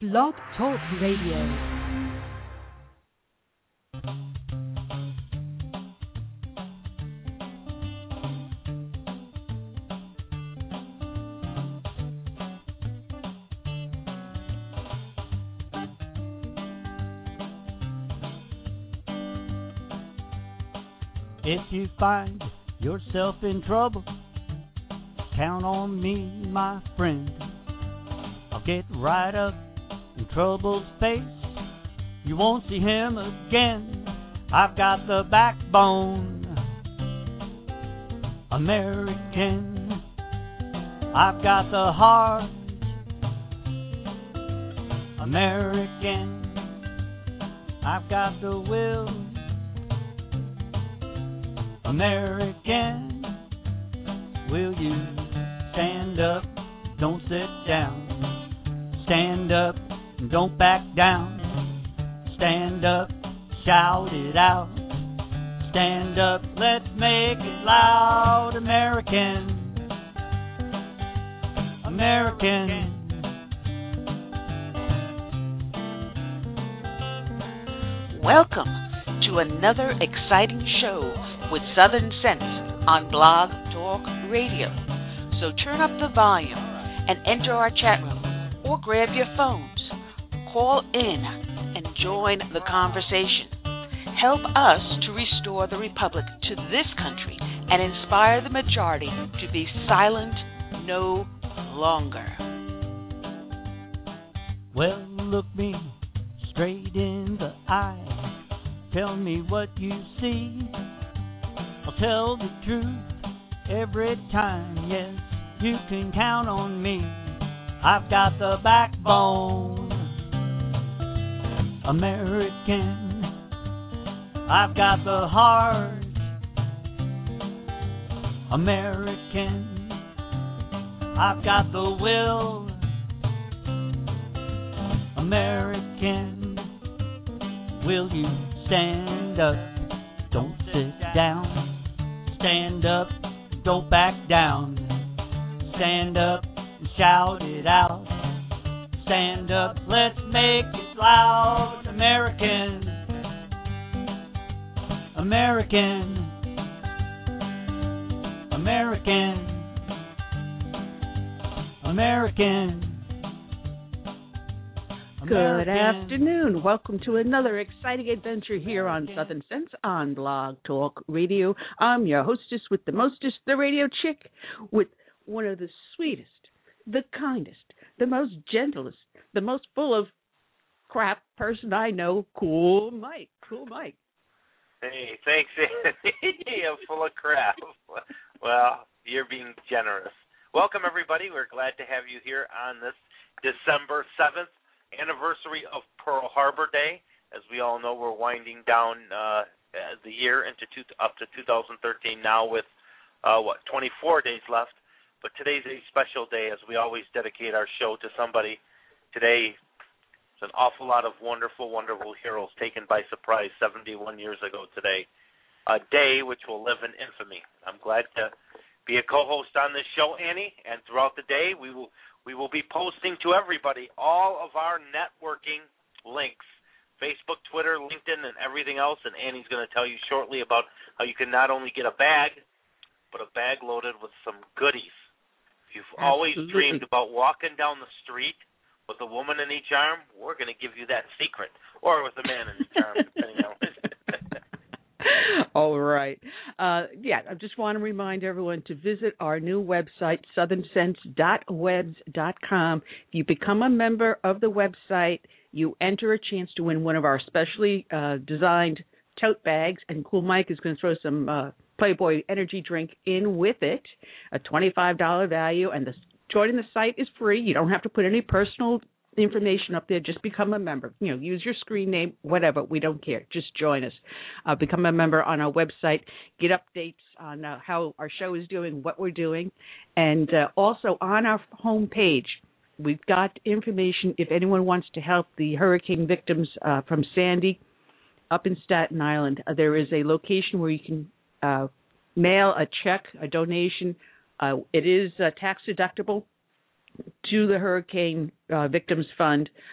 Blog Talk Radio. If you find yourself in trouble, count on me, my friend. I'll get right up in trouble's face. You won't see him again. I've got the backbone, American. I've got the heart, American. I've got the will, American. Will you stand up, don't sit down. Stand up, and don't back down. Stand up, shout it out. Stand up, let's make it loud. American, American. Welcome to another exciting show with Southern Sense on Blog Talk Radio. So turn up the volume and enter our chat room or grab your phones. Call in and join the conversation. Help us to restore the Republic to this country and inspire the majority to be silent no longer. Well, look me straight in the eye. Tell me what you see. I'll tell the truth every time. Yes, you can count on me. I've got the backbone, American. I've got the heart, American. I've got the will, American. Will you stand up, don't sit down. Stand up, don't back down. Stand up and shout it out. Stand up, let's make it loud. American, American, American, American. Good afternoon. Welcome to another exciting adventure here on Southern Sense on Blog Talk Radio. I'm your hostess with the mostest, the radio chick, with one of the sweetest, the kindest, the most gentlest, the most full of crap person I know, Cool Mike. Cool Mike. Hey, thanks, Andy. I'm full of crap. Well, you're being generous. Welcome, everybody. We're glad to have you here on this December 7th. Anniversary of Pearl Harbor Day. As we all know, we're winding down the year up to 2013 now with 24 days left. But today's a special day, as we always dedicate our show to somebody. Today, it's an awful lot of wonderful, wonderful heroes taken by surprise 71 years ago today. A day which will live in infamy. I'm glad to be a co-host on this show, Annie, and throughout the day we will be posting to everybody all of our networking links, Facebook, Twitter, LinkedIn, and everything else. And Annie's going to tell you shortly about how you can not only get a bag, but a bag loaded with some goodies. If you've always dreamed about walking down the street with a woman in each arm, we're going to give you that secret. Or with a man in each arm, depending on All right. I just want to remind everyone to visit our new website, southernsense.webs.com. If you become a member of the website, you enter a chance to win one of our specially designed tote bags, and Cool Mike is going to throw some Playboy energy drink in with it, a $25 value, and joining the site is free. You don't have to put any personal information up there. Just become a member. Use your screen name, whatever. We don't care. Just join us. Become a member on our website. Get updates on how our show is doing, what we're doing. And also on our homepage, we've got information if anyone wants to help the hurricane victims from Sandy up in Staten Island. There is a location where you can mail a check, a donation. It is tax deductible to the Hurricane Victims Fund.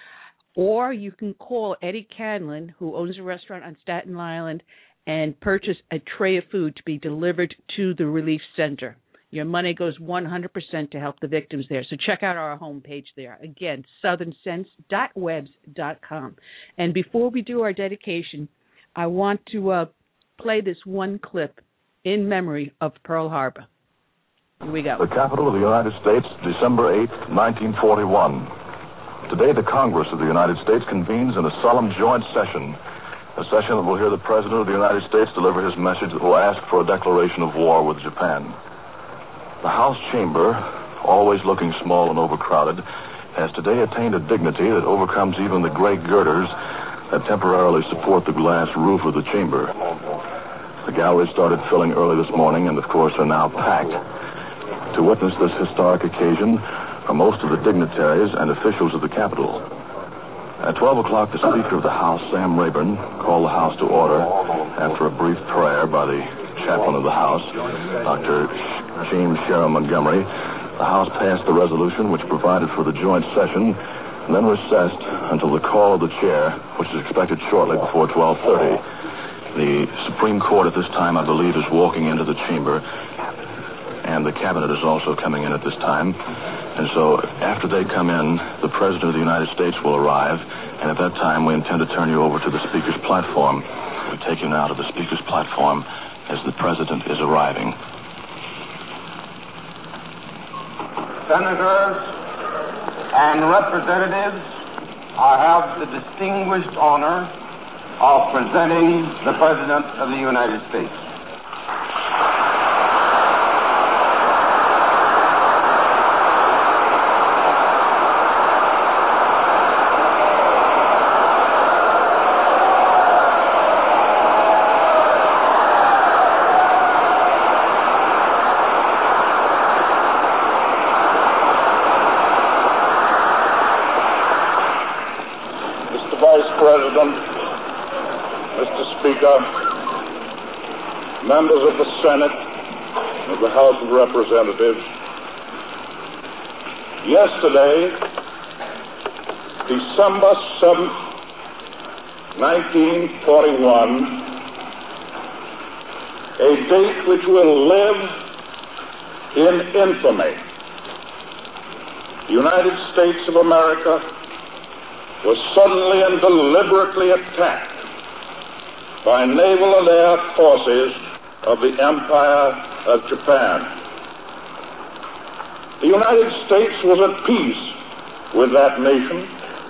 Or you can call Eddie Canlin, who owns a restaurant on Staten Island, and purchase a tray of food to be delivered to the Relief Center. Your money goes 100% to help the victims there. So check out our homepage there. Again, southernsense.webs.com. And before we do our dedication, I want to play this one clip in memory of Pearl Harbor. Here we go. The capital of the United States, December 8, 1941. Today, the Congress of the United States convenes in a solemn joint session, a session that will hear the President of the United States deliver his message that will ask for a declaration of war with Japan. The House chamber, always looking small and overcrowded, has today attained a dignity that overcomes even the gray girders that temporarily support the glass roof of the chamber. The galleries started filling early this morning and, of course, are now packed. To witness this historic occasion are most of the dignitaries and officials of the Capitol. At 12 o'clock, the Speaker of the House, Sam Rayburn, called the House to order after a brief prayer by the chaplain of the House, Dr. James Sherrill Montgomery. The House passed the resolution which provided for the joint session and then recessed until the call of the chair, which is expected shortly before 12:30. The Supreme Court at this time, I believe, is walking into the chamber, and the Cabinet is also coming in at this time. And so after they come in, the President of the United States will arrive, and at that time we intend to turn you over to the Speaker's platform. We take you now to the Speaker's platform as the President is arriving. Senators and representatives, I have the distinguished honor of presenting the President of the United States. President, Mr. Speaker, members of the Senate, of the House of Representatives, yesterday, December 7th, 1941, a date which will live in infamy, the United States of America was suddenly and deliberately attacked by naval and air forces of the Empire of Japan. The United States was at peace with that nation,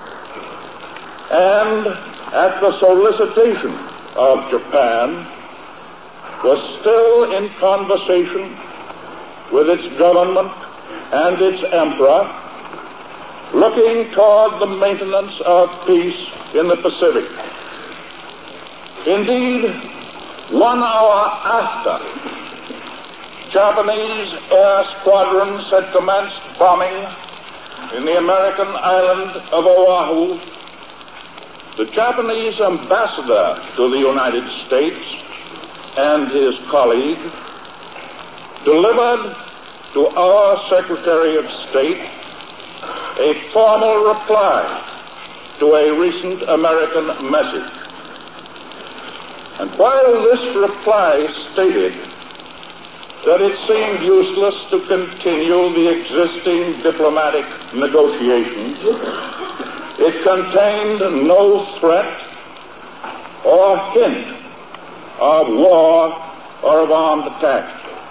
and at the solicitation of Japan, was still in conversation with its government and its emperor, looking toward the maintenance of peace in the Pacific. Indeed, 1 hour after Japanese air squadrons had commenced bombing in the American island of Oahu, the Japanese ambassador to the United States and his colleague delivered to our Secretary of State a formal reply to a recent American message. And while this reply stated that it seemed useless to continue the existing diplomatic negotiations, it contained no threat or hint of war or of armed attack.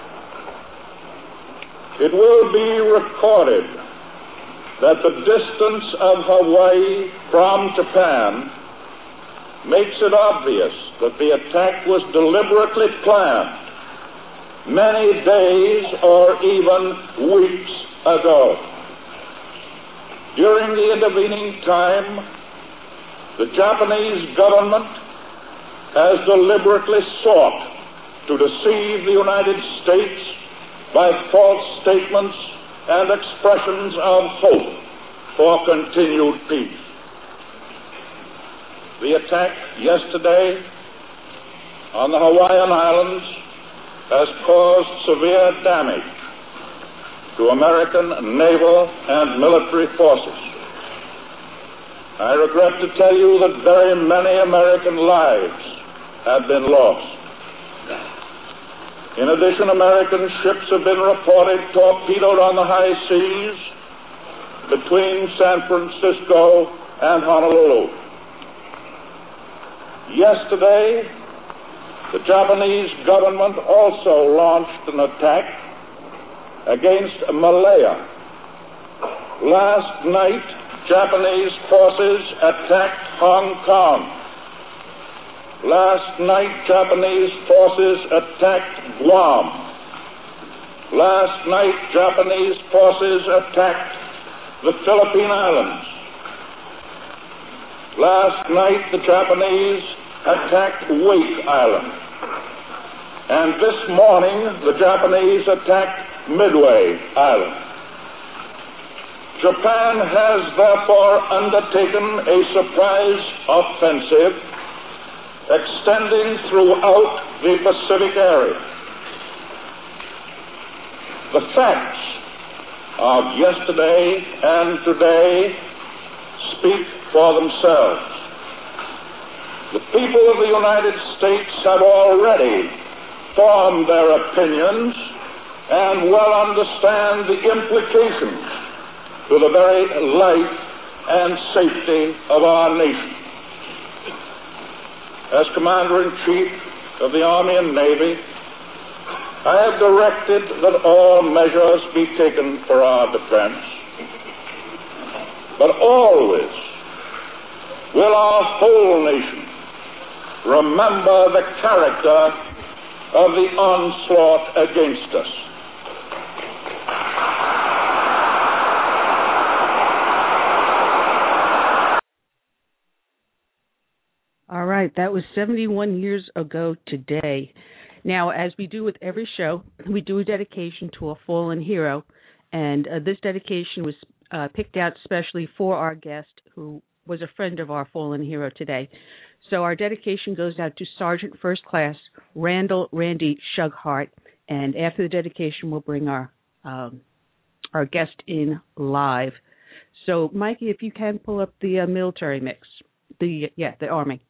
It will be recorded that the distance of Hawaii from Japan makes it obvious that the attack was deliberately planned many days or even weeks ago. During the intervening time, the Japanese government has deliberately sought to deceive the United States by false statements and expressions of hope for continued peace. The attack yesterday on the Hawaiian Islands has caused severe damage to American naval and military forces. I regret to tell you that very many American lives have been lost. In addition, American ships have been reported torpedoed on the high seas between San Francisco and Honolulu. Yesterday, the Japanese government also launched an attack against Malaya. Last night, Japanese forces attacked Hong Kong. Last night, Japanese forces attacked Guam. Last night, Japanese forces attacked the Philippine Islands. Last night, the Japanese attacked Wake Island. And this morning, the Japanese attacked Midway Island. Japan has therefore undertaken a surprise offensive extending throughout the Pacific area. The facts of yesterday and today speak for themselves. The people of the United States have already formed their opinions and well understand the implications to the very life and safety of our nation. As Commander-in-Chief of the Army and Navy, I have directed that all measures be taken for our defense, but always will our whole nation remember the character of the onslaught against us. All right, that was 71 years ago today. Now, as we do with every show, we do a dedication to a fallen hero, and this dedication was picked out specially for our guest, who was a friend of our fallen hero today. So our dedication goes out to Sergeant First Class Randall Randy Shughart, and after the dedication, we'll bring our guest in live. So, Mikey, if you can pull up the military mix, the Army.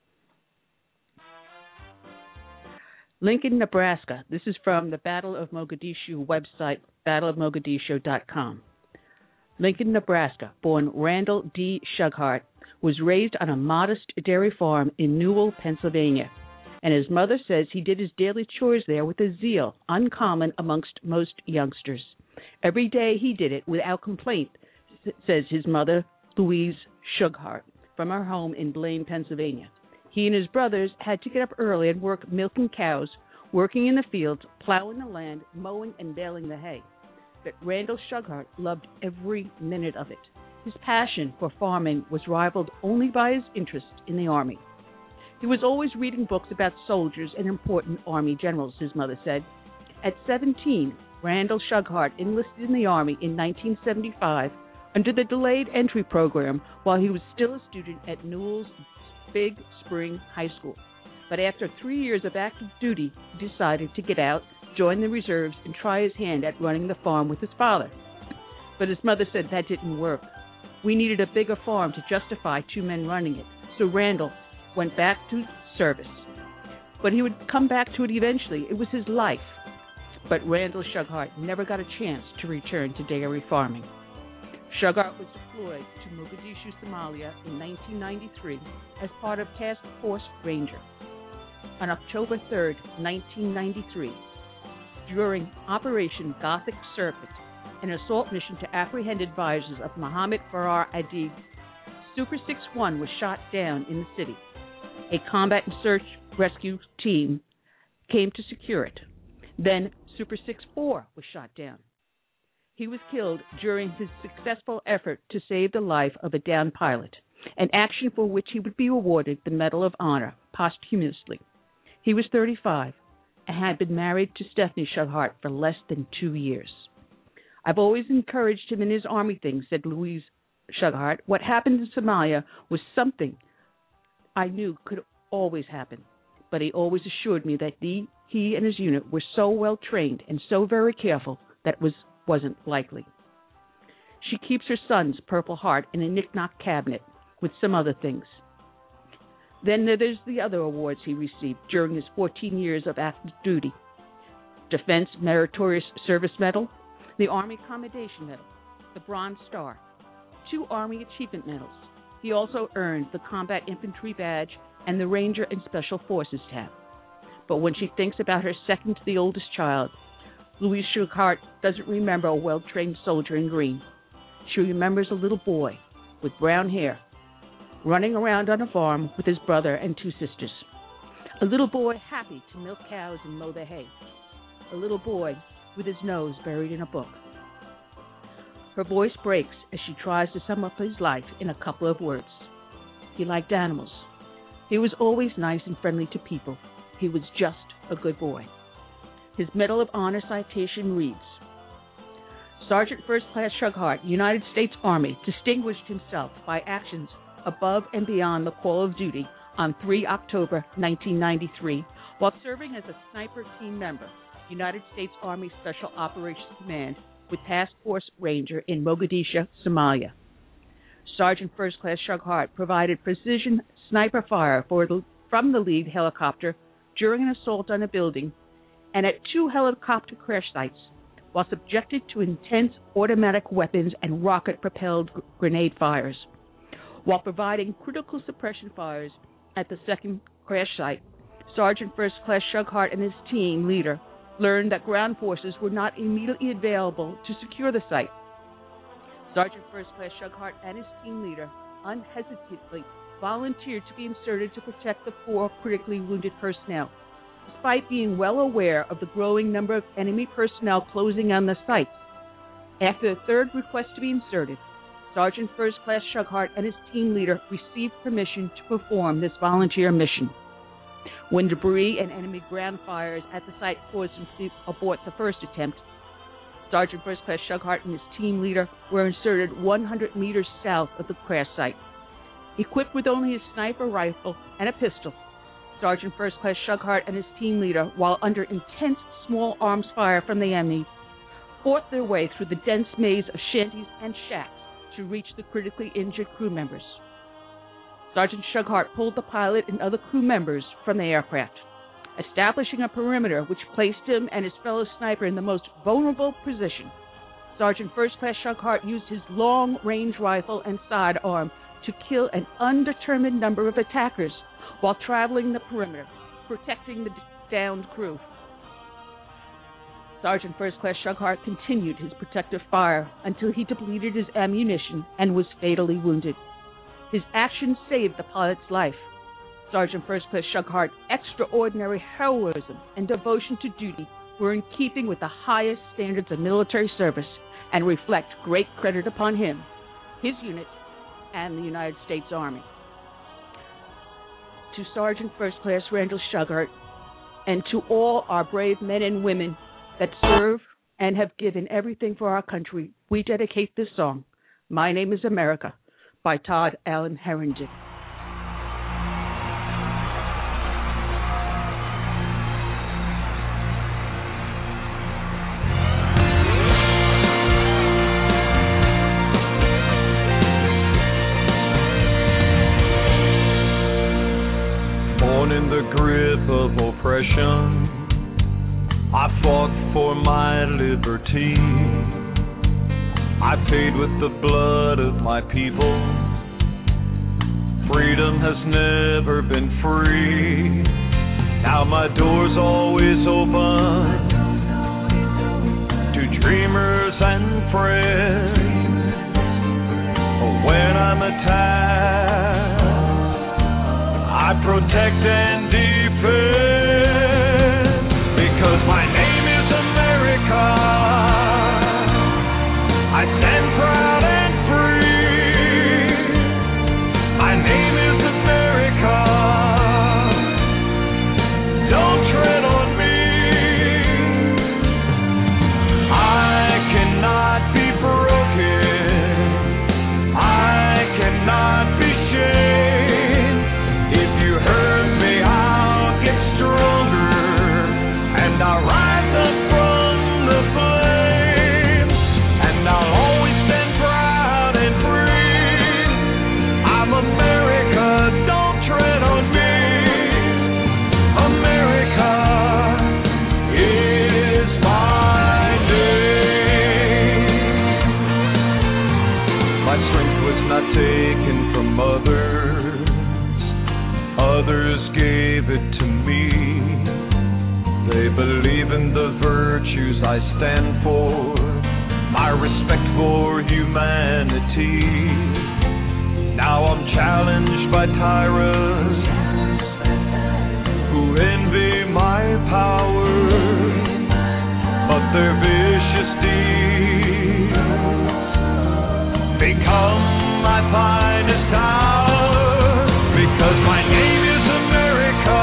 Lincoln, Nebraska. This is from the Battle of Mogadishu website, battleofmogadishu.com. Lincoln, Nebraska, born Randall D. Shughart, was raised on a modest dairy farm in Newell, Pennsylvania, and his mother says he did his daily chores there with a zeal uncommon amongst most youngsters. Every day he did it without complaint, says his mother, Louise Shughart, from her home in Blaine, Pennsylvania. He and his brothers had to get up early and work milking cows, working in the fields, plowing the land, mowing and baling the hay. But Randall Shughart loved every minute of it. His passion for farming was rivaled only by his interest in the Army. He was always reading books about soldiers and important Army generals, his mother said. At 17, Randall Shughart enlisted in the Army in 1975 under the delayed entry program while he was still a student at Newell's Big Spring High School. But after 3 years of active duty, he decided to get out, join the reserves, and try his hand at running the farm with his father. But his mother said that didn't work. We needed a bigger farm to justify 2 men running it, so Randall went back to service. But he would come back to it eventually. It was his life. But Randall Shughart never got a chance to return to dairy farming. Shughart was deployed to Mogadishu, Somalia in 1993 as part of Task Force Ranger. On October 3, 1993, during Operation Gothic Serpent, an assault mission to apprehend advisors of Mohammed Farah Aidid, Super 6-1 was shot down in the city. A combat and search rescue team came to secure it. Then Super 6-4 was shot down. He was killed during his successful effort to save the life of a downed pilot, an action for which he would be awarded the Medal of Honor posthumously. He was 35 and had been married to Stephanie Shughart for less than 2 years. I've always encouraged him in his Army thing, said Louise Shughart. What happened in Somalia was something I knew could always happen, but he always assured me that he and his unit were so well trained and so very careful that it wasn't likely. She keeps her son's Purple Heart in a knick-knock cabinet with some other things. Then there's the other awards he received during his 14 years of active duty. Defense Meritorious Service Medal, the Army Commendation Medal, the Bronze Star, 2 Army Achievement Medals. He also earned the Combat Infantry Badge and the Ranger and Special Forces tab. But when she thinks about her second to the oldest child, Louise Shughart doesn't remember a well-trained soldier in green. She remembers a little boy with brown hair running around on a farm with his brother and 2 sisters. A little boy happy to milk cows and mow the hay. A little boy with his nose buried in a book. Her voice breaks as she tries to sum up his life in a couple of words. He liked animals. He was always nice and friendly to people. He was just a good boy. His Medal of Honor citation reads, Sergeant First Class Shughart, United States Army, distinguished himself by actions above and beyond the call of duty on 3 October 1993 while serving as a sniper team member, United States Army Special Operations Command with Task Force Ranger in Mogadishu, Somalia. Sergeant First Class Shughart provided precision sniper fire from the lead helicopter during an assault on a building and at 2 helicopter crash sites while subjected to intense automatic weapons and rocket-propelled grenade fires. While providing critical suppression fires at the second crash site, Sergeant First Class Shughart and his team leader learned that ground forces were not immediately available to secure the site. Sergeant First Class Shughart and his team leader unhesitatingly volunteered to be inserted to protect the 4 critically wounded personnel, despite being well aware of the growing number of enemy personnel closing on the site. After the 3rd request to be inserted, Sergeant First Class Shughart and his team leader received permission to perform this volunteer mission. When debris and enemy ground fires at the site caused him to abort the first attempt, Sergeant First Class Shughart and his team leader were inserted 100 meters south of the crash site. Equipped with only his sniper rifle and a pistol, Sergeant First Class Shughart and his team leader, while under intense small arms fire from the enemy, fought their way through the dense maze of shanties and shacks to reach the critically injured crew members. Sergeant Shughart pulled the pilot and other crew members from the aircraft, establishing a perimeter which placed him and his fellow sniper in the most vulnerable position. Sergeant First Class Shughart used his long-range rifle and sidearm to kill an undetermined number of attackers while traveling the perimeter, protecting the downed crew. Sergeant First Class Shughart continued his protective fire until he depleted his ammunition and was fatally wounded. His actions saved the pilot's life. Sergeant First Class Shughart's extraordinary heroism and devotion to duty were in keeping with the highest standards of military service and reflect great credit upon him, his unit, and the United States Army. To Sergeant First Class Randall Shughart and to all our brave men and women that serve and have given everything for our country, we dedicate this song, My Name is America, by Todd Allen Herndon. Born in the grip of oppression, I fought for my liberty. I paid with the blood of my people. Freedom has never been free. Now my door's always open to dreamers and friends. When I'm attacked, I protect and defend, because my name is America. I stand proud and free. My name is America. Don't tread on me. I cannot be broken. I cannot be shamed. If you hurt me, from others. Others gave it to me. They believe in the virtues I stand for, my respect for humanity. Now I'm challenged by tyrants who envy my power, but their vicious deeds become my finest hour, because my name is America.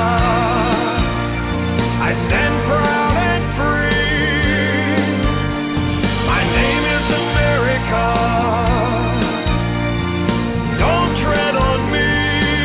I stand proud and free. My name is America. Don't tread on me.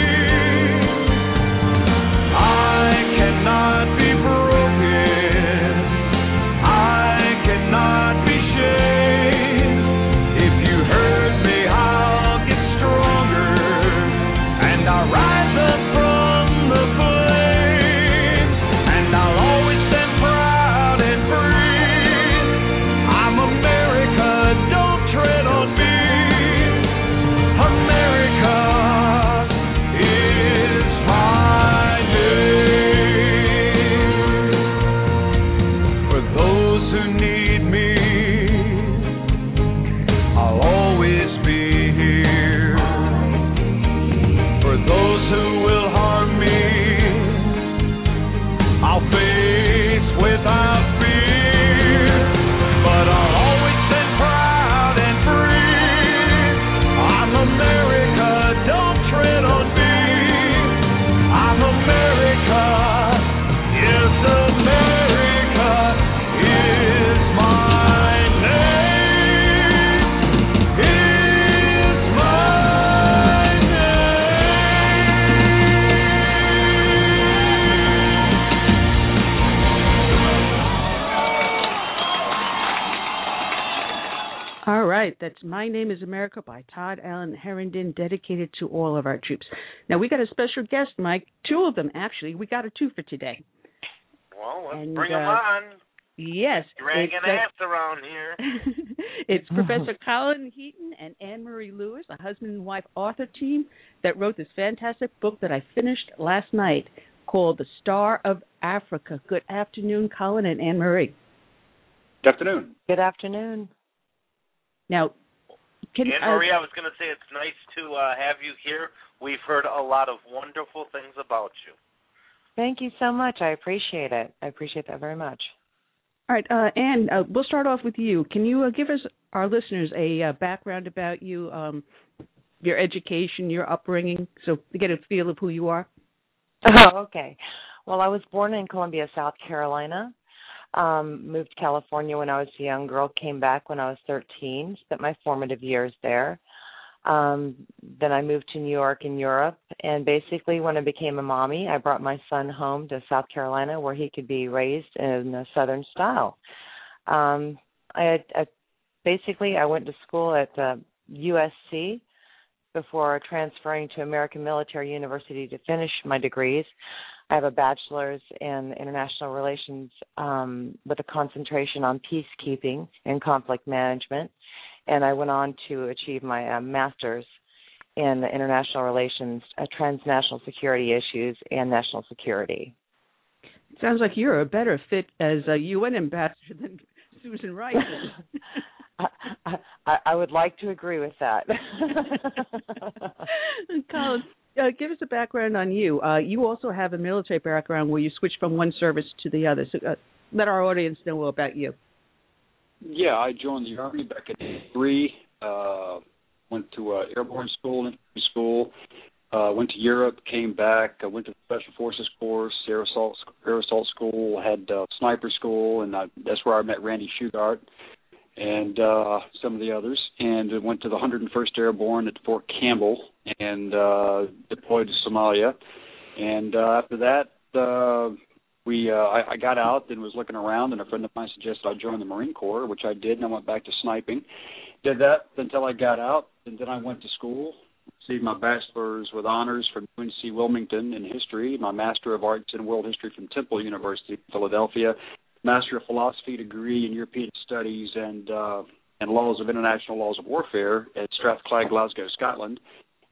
I cannot be broken. I cannot be shamed. If you hurt me, I'll get stronger, and I'll rise up from the flames, and I'll always stand proud and free. I'm America, don't tread on me. America is my name. For those who need me, I'll always be here. For those who will harm me, I'll face without fear. But I'll always stand proud and free. I'm America, don't tread on me. I'm America, yes, America is my name. Is my All right, that's My Name is America by Todd Allen Herndon, dedicated to all of our troops. Now, we got a special guest, Mike, two of them, actually. We got a two for today. Well, let's And, bring them on. Yes. Dragging ass around here. It's Professor Colin Heaton and Anne-Marie Lewis, a husband and wife author team that wrote this fantastic book that I finished last night called The Star of Africa. Good afternoon, Colin and Anne-Marie. Good afternoon. Good afternoon. Now, Anne-Marie, I was going to say it's nice to have you here. We've heard a lot of wonderful things about you. Thank you so much. I appreciate it. I appreciate that very much. All right, Anne, we'll start off with you. Can you give us, our listeners, a background about you, your education, your upbringing, so to get a feel of who you are? Oh, okay. Well, I was born in Columbia, South Carolina. Moved to California when I was a young girl, came back when I was 13, spent my formative years there. Then I moved to New York in Europe, and basically when I became a mommy, I brought my son home to South Carolina where he could be raised in a Southern style. I went to school at USC before transferring to American Military University to finish my degrees. I have a bachelor's in international relations with a concentration on peacekeeping and conflict management, and I went on to achieve my master's in international relations, transnational security issues, and national security. It sounds like you're a better fit as a UN ambassador than Susan Rice. I would like to agree with that. Colin, give us a background on you. You also have a military background where you switched from one service to the other. So let our audience know about you. Yeah, I joined the Army back in 1983. Went to airborne school, infantry school. Went to Europe, came back. I went to the Special Forces course, air assault school, had sniper school, and that's where I met Randy Shugart and some of the others. And went to the 101st Airborne at Fort Campbell and deployed to Somalia. And after that, I got out and was looking around, and a friend of mine suggested I join the Marine Corps, which I did, and I went back to sniping. Did that until I got out, and then I went to school, received my bachelor's with honors from UNC Wilmington in history, my Master of Arts in World History from Temple University in Philadelphia, Master of Philosophy degree in European Studies and Laws of International Laws of Warfare at Strathclyde, Glasgow, Scotland.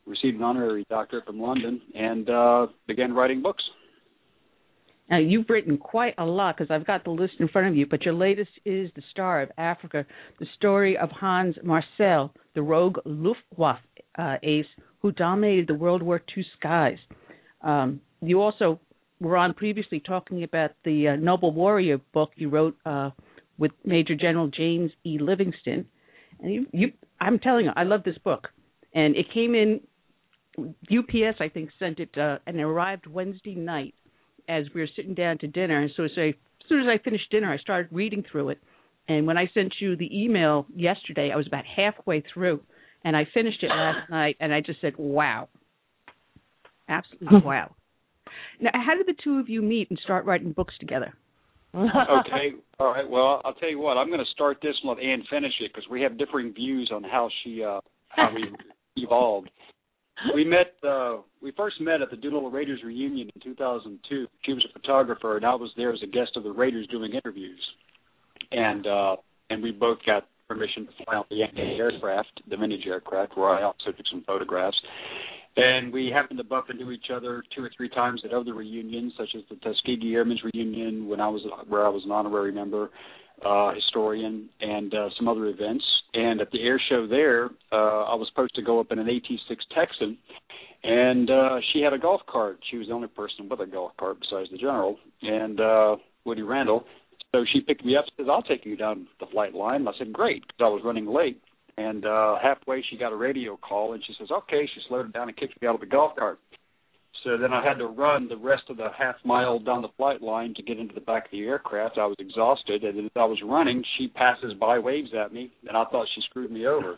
received an honorary doctorate from London, and began writing books. Now, you've written quite a lot, because I've got the list in front of you, but your latest is The Star of Africa, the story of Hans Marcel, the rogue Luftwaffe ace who dominated the World War II skies. You also were on previously talking about the Noble Warrior book you wrote with Major General James E. Livingston. And I'm telling you, I love this book. And it came in, UPS, I think, sent it, and it arrived Wednesday night as we were sitting down to dinner. And so as soon as I finished dinner, I started reading through it. And when I sent you the email yesterday, I was about halfway through. And I finished it last night, and I just said, wow. Absolutely wow. Now, how did the two of you meet and start writing books together? Okay. All right. Well, I'll tell you what. I'm going to start this and let Ann finish it, because we have differing views on how we evolved. We first met at the Doolittle Raiders reunion in 2002. She was a photographer, and I was there as a guest of the Raiders doing interviews. And we both got permission to fly on the Yankee aircraft, the Vintage aircraft, where I also took some photographs. And we happened to bump into each other 2 or 3 times at other reunions, such as the Tuskegee Airmen's reunion, where I was an honorary member, historian, and some other events. And at the air show there, I was supposed to go up in an AT-6 Texan, and she had a golf cart. She was the only person with a golf cart besides the general, and Woody Randall. So she picked me up and said, I'll take you down the flight line. And I said, great, because I was running late. And halfway she got a radio call, and she says, okay. She slowed it down and kicked me out of the golf cart. So then I had to run the rest of the half mile down the flight line to get into the back of the aircraft. I was exhausted, and as I was running, she passes by, waves at me, and I thought she screwed me over.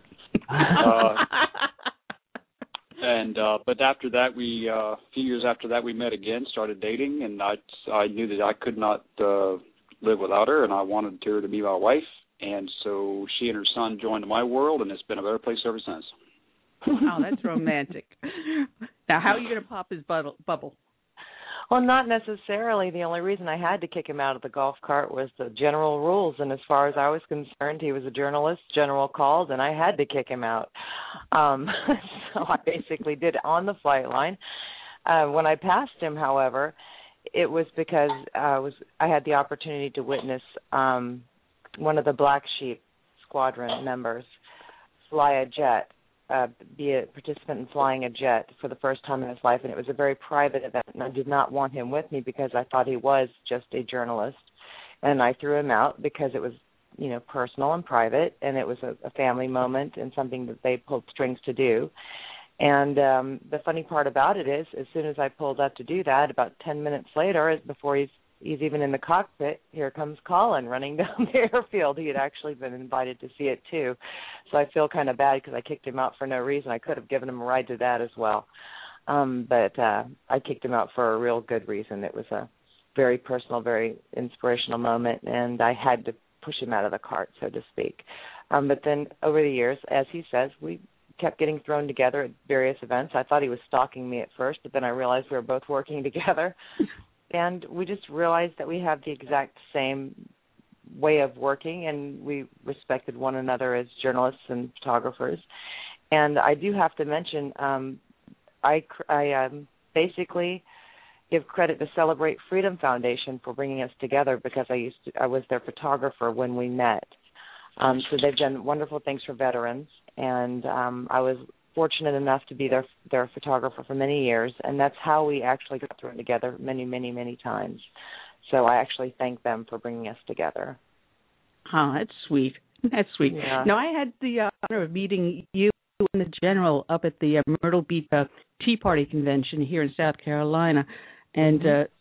But after that, a few years after that, we met again, started dating, and I knew that I could not live without her, and I wanted her to be my wife. And so she and her son joined my world, and it's been a better place ever since. Wow, that's romantic. Now, how are you going to pop his bubble? Well, not necessarily. The only reason I had to kick him out of the golf cart was the general rules. And as far as I was concerned, he was a journalist, general called, and I had to kick him out. So I basically did on the flight line. When I passed him, however, it was because I had the opportunity to witness one of the Black Sheep Squadron members fly a jet, be a participant in flying a jet for the first time in his life, and it was a very private event, and I did not want him with me because I thought he was just a journalist, and I threw him out because it was, personal and private, and it was a family moment and something that they pulled strings to do. And the funny part about it is, as soon as I pulled up to do that, about 10 minutes later, before he's even in the cockpit, here comes Colin running down the airfield. He had actually been invited to see it, too. So I feel kind of bad because I kicked him out for no reason. I could have given him a ride to that as well. But I kicked him out for a real good reason. It was a very personal, very inspirational moment, and I had to push him out of the cart, so to speak. But then over the years, as he says, we kept getting thrown together at various events. I thought he was stalking me at first, but then I realized we were both working together. And we just realized that we have the exact same way of working, and we respected one another as journalists and photographers. And I do have to mention, I basically give credit to Celebrate Freedom Foundation for bringing us together because I was their photographer when we met. So they've done wonderful things for veterans, and I was fortunate enough to be their photographer for many years, and that's how we actually got thrown together many, many, many times. So I actually thank them for bringing us together. Oh, that's sweet. That's sweet. Yeah. Now, I had the honor of meeting you and the General up at the Myrtle Beach Tea Party Convention here in South Carolina, and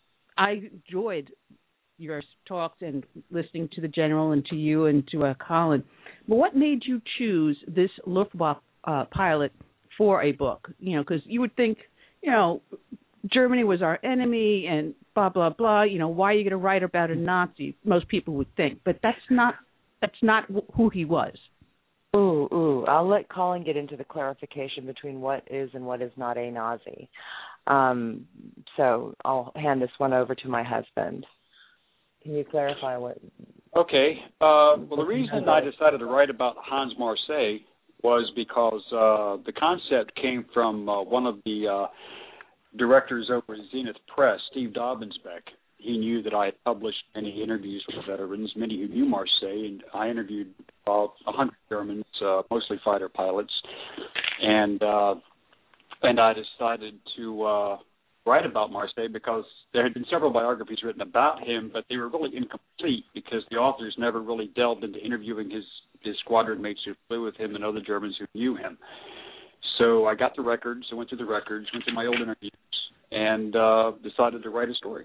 I enjoyed your talks and listening to the General and to you and to Colin. But what made you choose this Luftwaffe pilot for a book? Because you would think, Germany was our enemy and blah, blah, blah. Why are you going to write about a Nazi? Most people would think. But that's not who he was. Ooh. I'll let Colin get into the clarification between what is and what is not a Nazi. So I'll hand this one over to my husband. Can you clarify what? Okay. Well, the reason I decided to write about Hans Marcel was because the concept came from one of the directors over at Zenith Press, Steve Dobbins-Beck. He knew that I had published many interviews with veterans, many who knew Marseille, and I interviewed about 100 Germans, mostly fighter pilots, and I decided to write about Marseille because there had been several biographies written about him, but they were really incomplete because the authors never really delved into interviewing his squadron mates who flew with him and other Germans who knew him. So I got the records, I went through the records, went through my old interviews, and decided to write a story.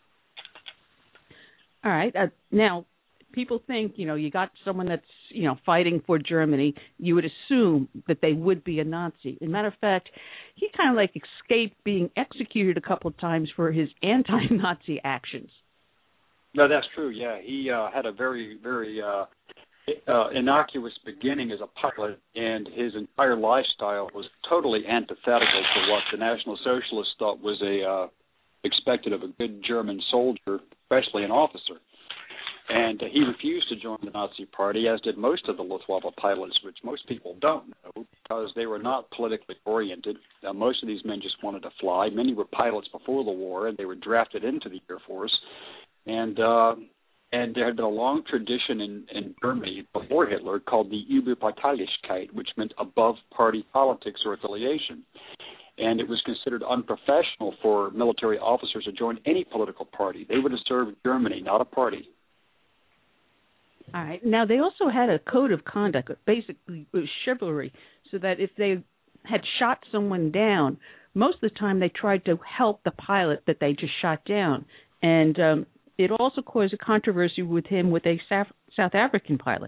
All right. Now, people think, you got someone that's, fighting for Germany. You would assume that they would be a Nazi. As a matter of fact, he kind of escaped being executed a couple of times for his anti-Nazi actions. No, that's true, yeah. He had a very, very innocuous beginning as a pilot, and his entire lifestyle was totally antithetical to what the National Socialists thought was expected of a good German soldier, especially an officer. And he refused to join the Nazi Party, as did most of the Luftwaffe pilots, which most people don't know because they were not politically oriented. Most of these men just wanted to fly. Many were pilots before the war, and they were drafted into the Air Force. And there had been a long tradition in Germany before Hitler called the Überparteilichkeit, which meant above party politics or affiliation. And it was considered unprofessional for military officers to join any political party. They would have served Germany, not a party. All right. Now, they also had a code of conduct, basically it was chivalry, so that if they had shot someone down, most of the time they tried to help the pilot that they just shot down. And it also caused a controversy with him with a South African pilot.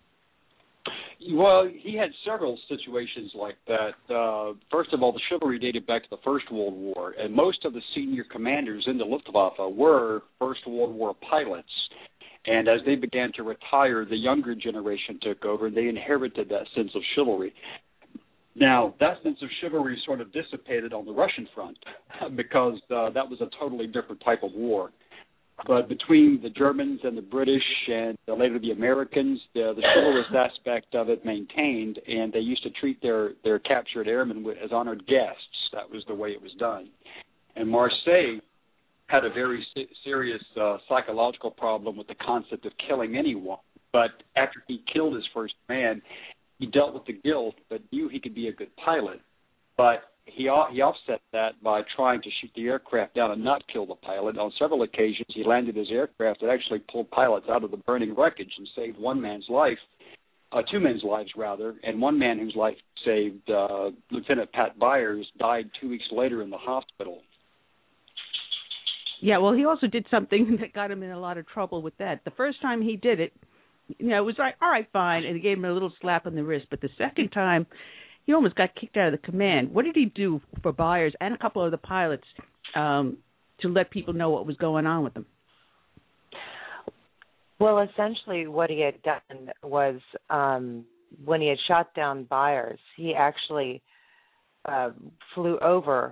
Well, he had several situations like that. First of all, the chivalry dated back to the First World War, and most of the senior commanders in the Luftwaffe were First World War pilots. And as they began to retire, the younger generation took over, and they inherited that sense of chivalry. Now, that sense of chivalry sort of dissipated on the Russian front because that was a totally different type of war. But between the Germans and the British and later the Americans, the chivalrous aspect of it maintained, and they used to treat their captured airmen as honored guests. That was the way it was done. And Marseille had a very serious psychological problem with the concept of killing anyone. But after he killed his first man, he dealt with the guilt, but knew he could be a good pilot. But he offset that by trying to shoot the aircraft down and not kill the pilot. On several occasions, he landed his aircraft that actually pulled pilots out of the burning wreckage and saved one man's life, two men's lives rather, and one man whose life saved, Lieutenant Pat Byers, died 2 weeks later in the hospital. Yeah, well, he also did something that got him in a lot of trouble with that. The first time he did it, it was like, all right, fine, and he gave him a little slap on the wrist. But the second time, he almost got kicked out of the command. What did he do for Byers and a couple of the pilots to let people know what was going on with them? Well, essentially what he had done was when he had shot down Byers, he actually flew over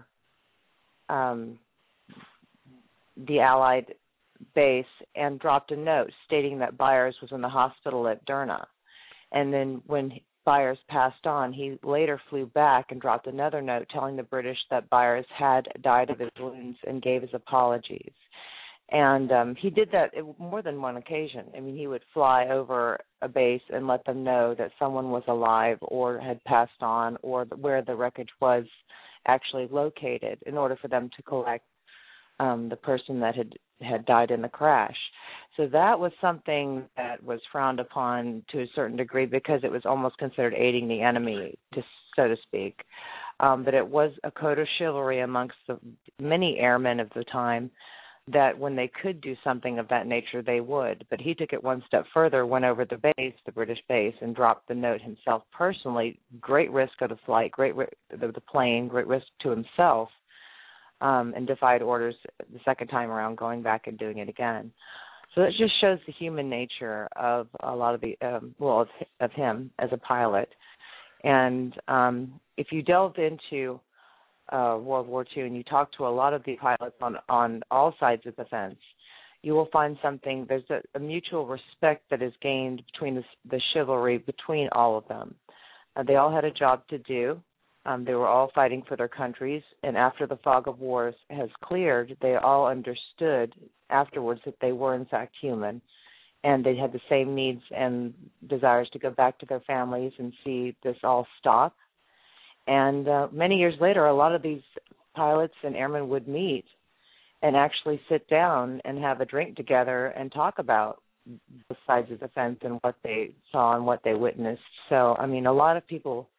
the Allied base and dropped a note stating that Byers was in the hospital at Derna. And then when Byers passed on, he later flew back and dropped another note telling the British that Byers had died of his wounds and gave his apologies. And he did that more than one occasion. I mean, he would fly over a base and let them know that someone was alive or had passed on or where the wreckage was actually located in order for them to collect the person that had died in the crash. So that was something that was frowned upon to a certain degree because it was almost considered aiding the enemy, so to speak. But it was a code of chivalry amongst the many airmen of the time that when they could do something of that nature, they would. But he took it one step further, went over the base, the British base, and dropped the note himself personally. Great risk of the flight, the plane, great risk to himself. And defied orders the second time around, going back and doing it again. So that just shows the human nature of a lot of the of him as a pilot. And if you delve into World War II and you talk to a lot of the pilots on all sides of the fence, you will find something. There's a mutual respect that is gained between the chivalry between all of them. They all had a job to do. They were all fighting for their countries, and after the fog of wars has cleared, they all understood afterwards that they were in fact human, and they had the same needs and desires to go back to their families and see this all stop. And many years later, a lot of these pilots and airmen would meet and actually sit down and have a drink together and talk about the sides of the fence and what they saw and what they witnessed. So, I mean, a lot of people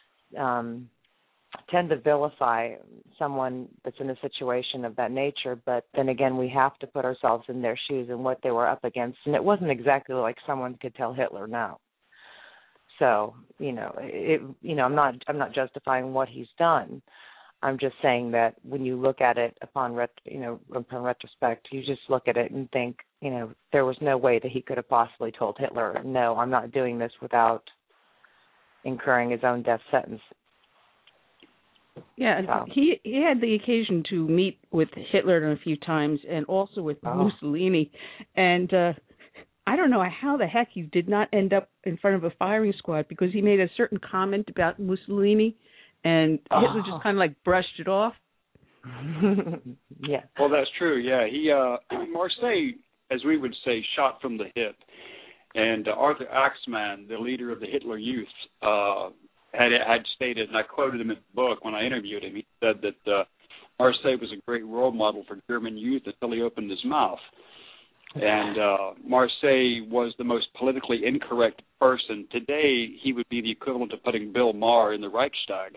tend to vilify someone that's in a situation of that nature, but then again, we have to put ourselves in their shoes and what they were up against. And it wasn't exactly like someone could tell Hitler no. So, I'm not justifying what he's done. I'm just saying that when you look at it upon retrospect, you just look at it and think, there was no way that he could have possibly told Hitler, no, I'm not doing this without incurring his own death sentence. Yeah, so. he had the occasion to meet with Hitler a few times and also with Mussolini. And I don't know how the heck he did not end up in front of a firing squad, because he made a certain comment about Mussolini and Hitler just kind of like brushed it off. Yeah. Well, that's true. Yeah, he Marseille, as we would say, shot from the hip. And Arthur Axmann, the leader of the Hitler Youth, had stated, and I quoted him in the book when I interviewed him. He said that Marseille was a great role model for German youth until he opened his mouth. And Marseille was the most politically incorrect person. Today, he would be the equivalent of putting Bill Maher in the Reichstag.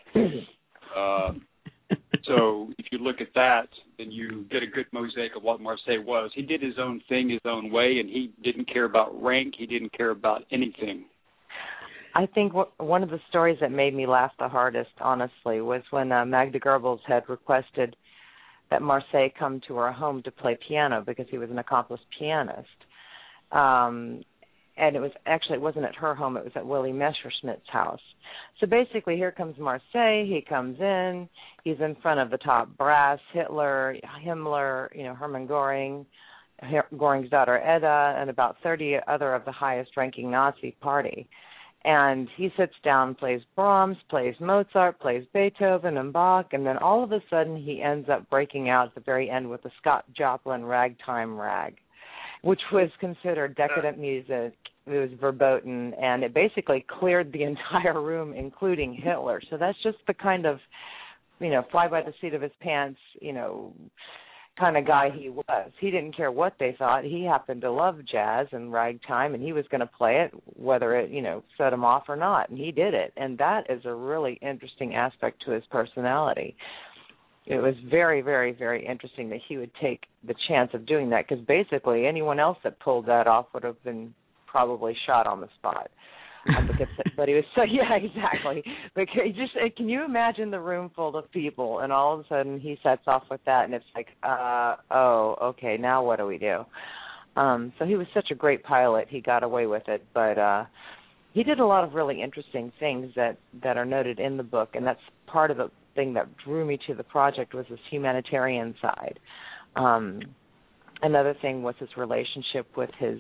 So if you look at that, then you get a good mosaic of what Marseille was. He did his own thing his own way, and he didn't care about rank. He didn't care about anything. I think one of the stories that made me laugh the hardest, honestly, was when Magda Goebbels had requested that Marseille come to her home to play piano because he was an accomplished pianist. And it wasn't at her home, it was at Willy Messerschmitt's house. So basically, here comes Marseille, he comes in, he's in front of the top brass, Hitler, Himmler, Hermann Göring, Göring's daughter Edda, and about 30 other of the highest-ranking Nazi party. And he sits down, plays Brahms, plays Mozart, plays Beethoven and Bach, and then all of a sudden he ends up breaking out at the very end with the Scott Joplin Ragtime Rag, which was considered decadent music. It was verboten, and it basically cleared the entire room, including Hitler. So that's just the kind of, fly by the seat of his pants, kind of guy he was. He didn't care what they thought. He happened to love jazz and ragtime, and he was going to play it whether it, set him off or not, and he did it. And that is a really interesting aspect to his personality. It was very, very, very interesting that he would take the chance of doing that, because basically anyone else that pulled that off would have been probably shot on the spot. But he was yeah, exactly. But can you imagine the room full of people, and all of a sudden he sets off with that, and it's like, okay, now what do we do? So he was such a great pilot, he got away with it, but he did a lot of really interesting things that are noted in the book, and that's part of the thing that drew me to the project, was this humanitarian side. Another thing was his relationship with his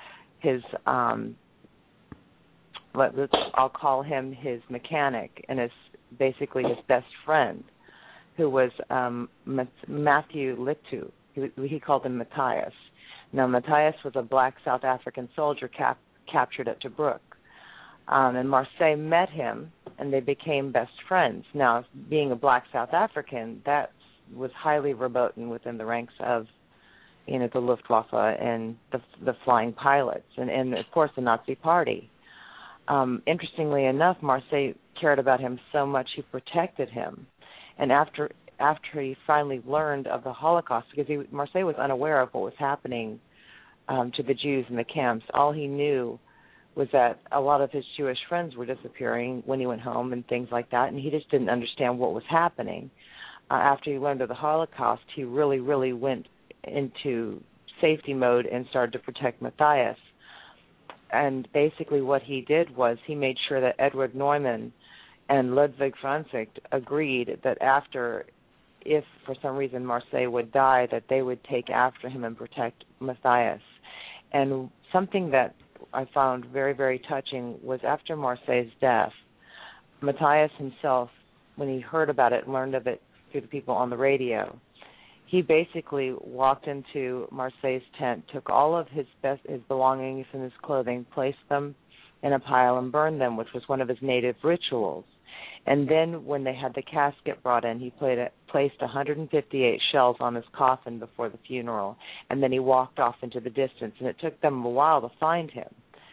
I'll call him his mechanic, and basically his best friend, who was Matthew Littu. He called him Matthias. Now, Matthias was a black South African soldier captured at Tobruk. And Marseille met him, and they became best friends. Now, being a black South African, that was highly verboten within the ranks of the Luftwaffe and the flying pilots, and of course the Nazi Party. Interestingly enough, Marseille cared about him so much he protected him. And after he finally learned of the Holocaust, because Marseille was unaware of what was happening to the Jews in the camps, all he knew was that a lot of his Jewish friends were disappearing when he went home and things like that, and he just didn't understand what was happening. After he learned of the Holocaust, he really, really went into safety mode and started to protect Matthias. And basically what he did was he made sure that Edward Neumann and Ludwig Franzig agreed that if for some reason Marseille would die, that they would take after him and protect Matthias. And something that I found very, very touching was after Marseille's death, Matthias himself, when he heard about it and learned of it through the people on the radio, he basically walked into Marseille's tent, took all of his belongings and his clothing, placed them in a pile and burned them, which was one of his native rituals. And then when they had the casket brought in, he placed 158 shells on his coffin before the funeral, and then he walked off into the distance, and it took them a while to find him.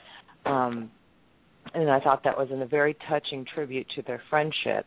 And I thought that was a very touching tribute to their friendship.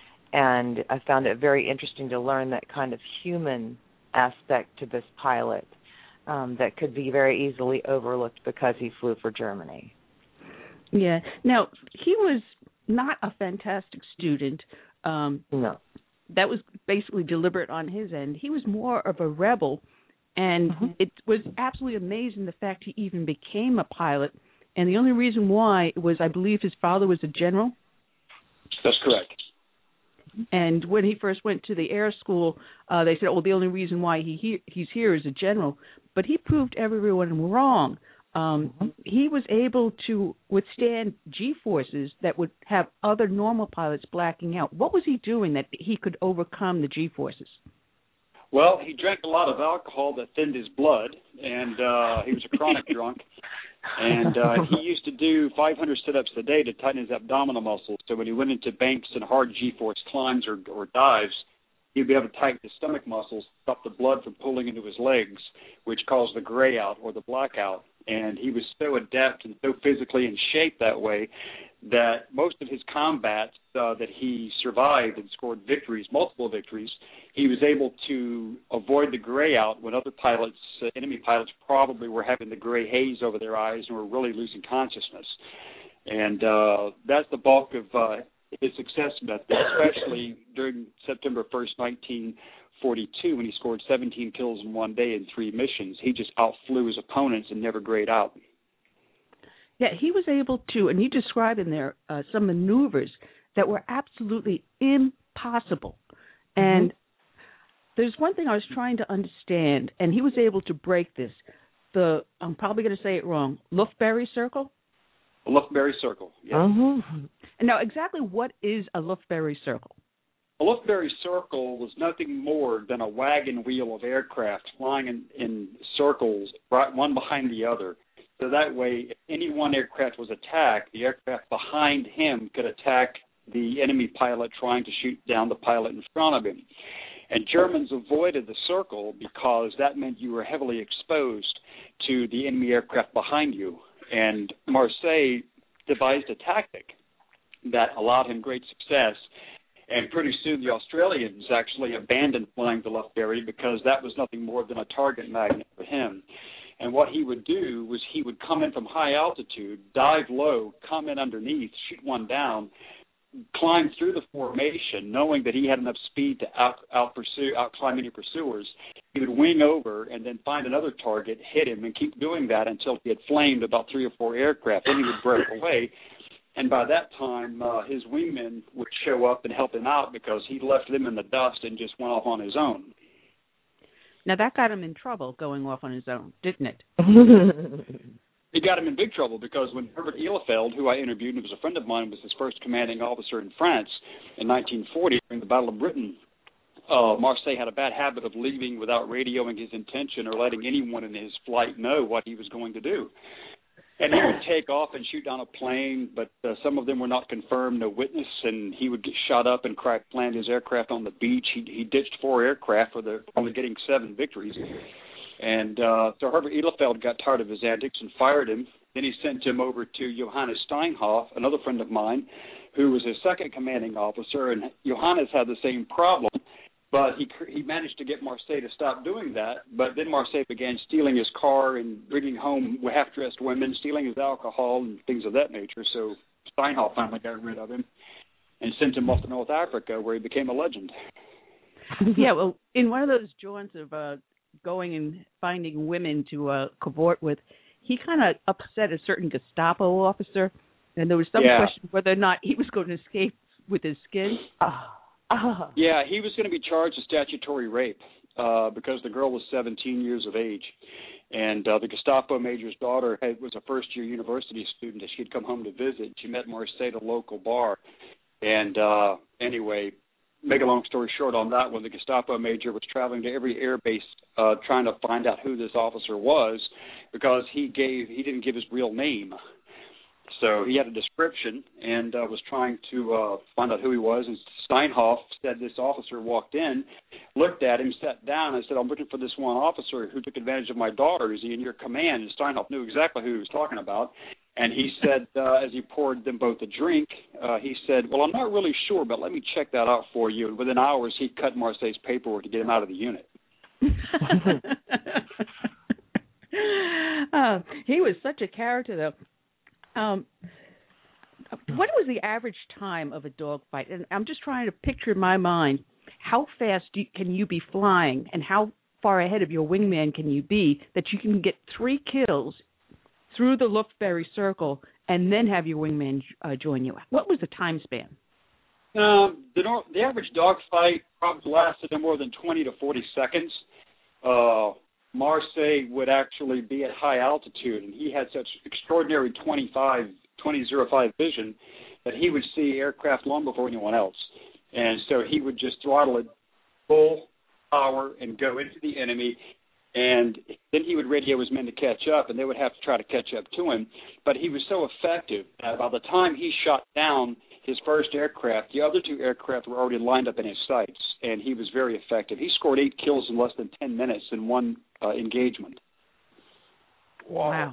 And I found it very interesting to learn that kind of human aspect to this pilot that could be very easily overlooked because he flew for Germany. Yeah. Now, he was not a fantastic student. No. That was basically deliberate on his end. He was more of a rebel, and it was absolutely amazing the fact he even became a pilot. And the only reason why was, I believe, his father was a general. That's correct. And when he first went to the air school, they said, "Oh, the only reason why he's here is a general." But he proved everyone wrong. He was able to withstand G-forces that would have other normal pilots blacking out. What was he doing that he could overcome the G-forces? Well, he drank a lot of alcohol that thinned his blood, and he was a chronic drunk. And he used to do 500 sit-ups a day to tighten his abdominal muscles. So when he went into banks and hard G-force climbs or dives, he'd be able to tighten his stomach muscles, stop the blood from pulling into his legs, which caused the gray out or the blackout. And he was so adept and so physically in shape that way that most of his combats that he survived and scored victories, multiple victories, he was able to avoid the gray out when other pilots, enemy pilots, probably were having the gray haze over their eyes and were really losing consciousness. And that's the bulk of his success method, especially during September 1st, 1942, when he scored 17 kills in one day in 3 missions. He just outflew his opponents and never grayed out. Yeah, he was able to, and you described in there some maneuvers that were absolutely impossible. And there's one thing I was trying to understand, and he was able to break this. I'm probably going to say it wrong, Lufberry Circle? A Lufberry Circle, yes. And now, exactly what is a Lufberry Circle? A Lufberry Circle was nothing more than a wagon wheel of aircraft flying in circles, right, one behind the other. So that way, if any one aircraft was attacked, the aircraft behind him could attack the enemy pilot trying to shoot down the pilot in front of him. And Germans avoided the circle because that meant you were heavily exposed to the enemy aircraft behind you. And Marseille devised a tactic that allowed him great success. And pretty soon the Australians actually abandoned flying the Lufberry because that was nothing more than a target magnet for him. And what he would do was he would come in from high altitude, dive low, come in underneath, shoot one down, climb through the formation, knowing that he had enough speed to outclimb any pursuers. He would wing over and then find another target, hit him, and keep doing that until he had flamed about 3 or 4 aircraft. Then he would break away. And by that time, his wingmen would show up and help him out because he left them in the dust and just went off on his own. Now, that got him in trouble going off on his own, didn't it? It got him in big trouble because when Herbert Ihlefeld, who I interviewed and was a friend of mine, was his first commanding officer in France in 1940 during the Battle of Britain, Marseille had a bad habit of leaving without radioing his intention or letting anyone in his flight know what he was going to do. And he would take off and shoot down a plane, but some of them were not confirmed, no witness, and he would get shot up and land his aircraft on the beach. He ditched 4 aircraft for only getting 7 victories. And so Herbert Ihlefeld got tired of his antics and fired him. Then he sent him over to Johannes Steinhoff, another friend of mine, who was his second commanding officer. And Johannes had the same problem, but he managed to get Marseille to stop doing that. But then Marseille began stealing his car and bringing home half-dressed women, stealing his alcohol and things of that nature. So Steinhoff finally got rid of him and sent him off to North Africa, where he became a legend. Yeah, well, in one of those jaunts of going and finding women to cavort with, he kind of upset a certain Gestapo officer, and there was some question whether or not he was going to escape with his skin. Yeah, he was going to be charged with statutory rape because the girl was 17 years of age. And the Gestapo major's daughter was a first-year university student. She had come home to visit. She met Marseille at a local bar. And anyway, make a long story short on that one, the Gestapo major was traveling to every air base trying to find out who this officer was, because he didn't give his real name. So he had a description and was trying to find out who he was. And Steinhoff said this officer walked in, looked at him, sat down, and said, "I'm looking for this one officer who took advantage of my daughter. Is he in your command?" And Steinhoff knew exactly who he was talking about. And he said, as he poured them both a drink, he said, "Well, I'm not really sure, but let me check that out for you." And within hours, he cut Marseille's paperwork to get him out of the unit. He was such a character, though. What was the average time of a dog fight? And I'm just trying to picture in my mind, how fast can you be flying, and how far ahead of your wingman can you be that you can get 3 kills through the Luftberry circle and then have your wingman join you? What was the time span? The average dog fight probably lasted no more than 20 to 40 seconds. Marseille would actually be at high altitude, and he had such extraordinary 20/05 vision that he would see aircraft long before anyone else. And so he would just throttle it full power and go into the enemy, and then he would radio his men to catch up, and they would have to try to catch up to him. But he was so effective that by the time he shot down his first aircraft, the other 2 aircraft were already lined up in his sights, and he was very effective. He scored 8 kills in less than 10 minutes in one engagement. Wow.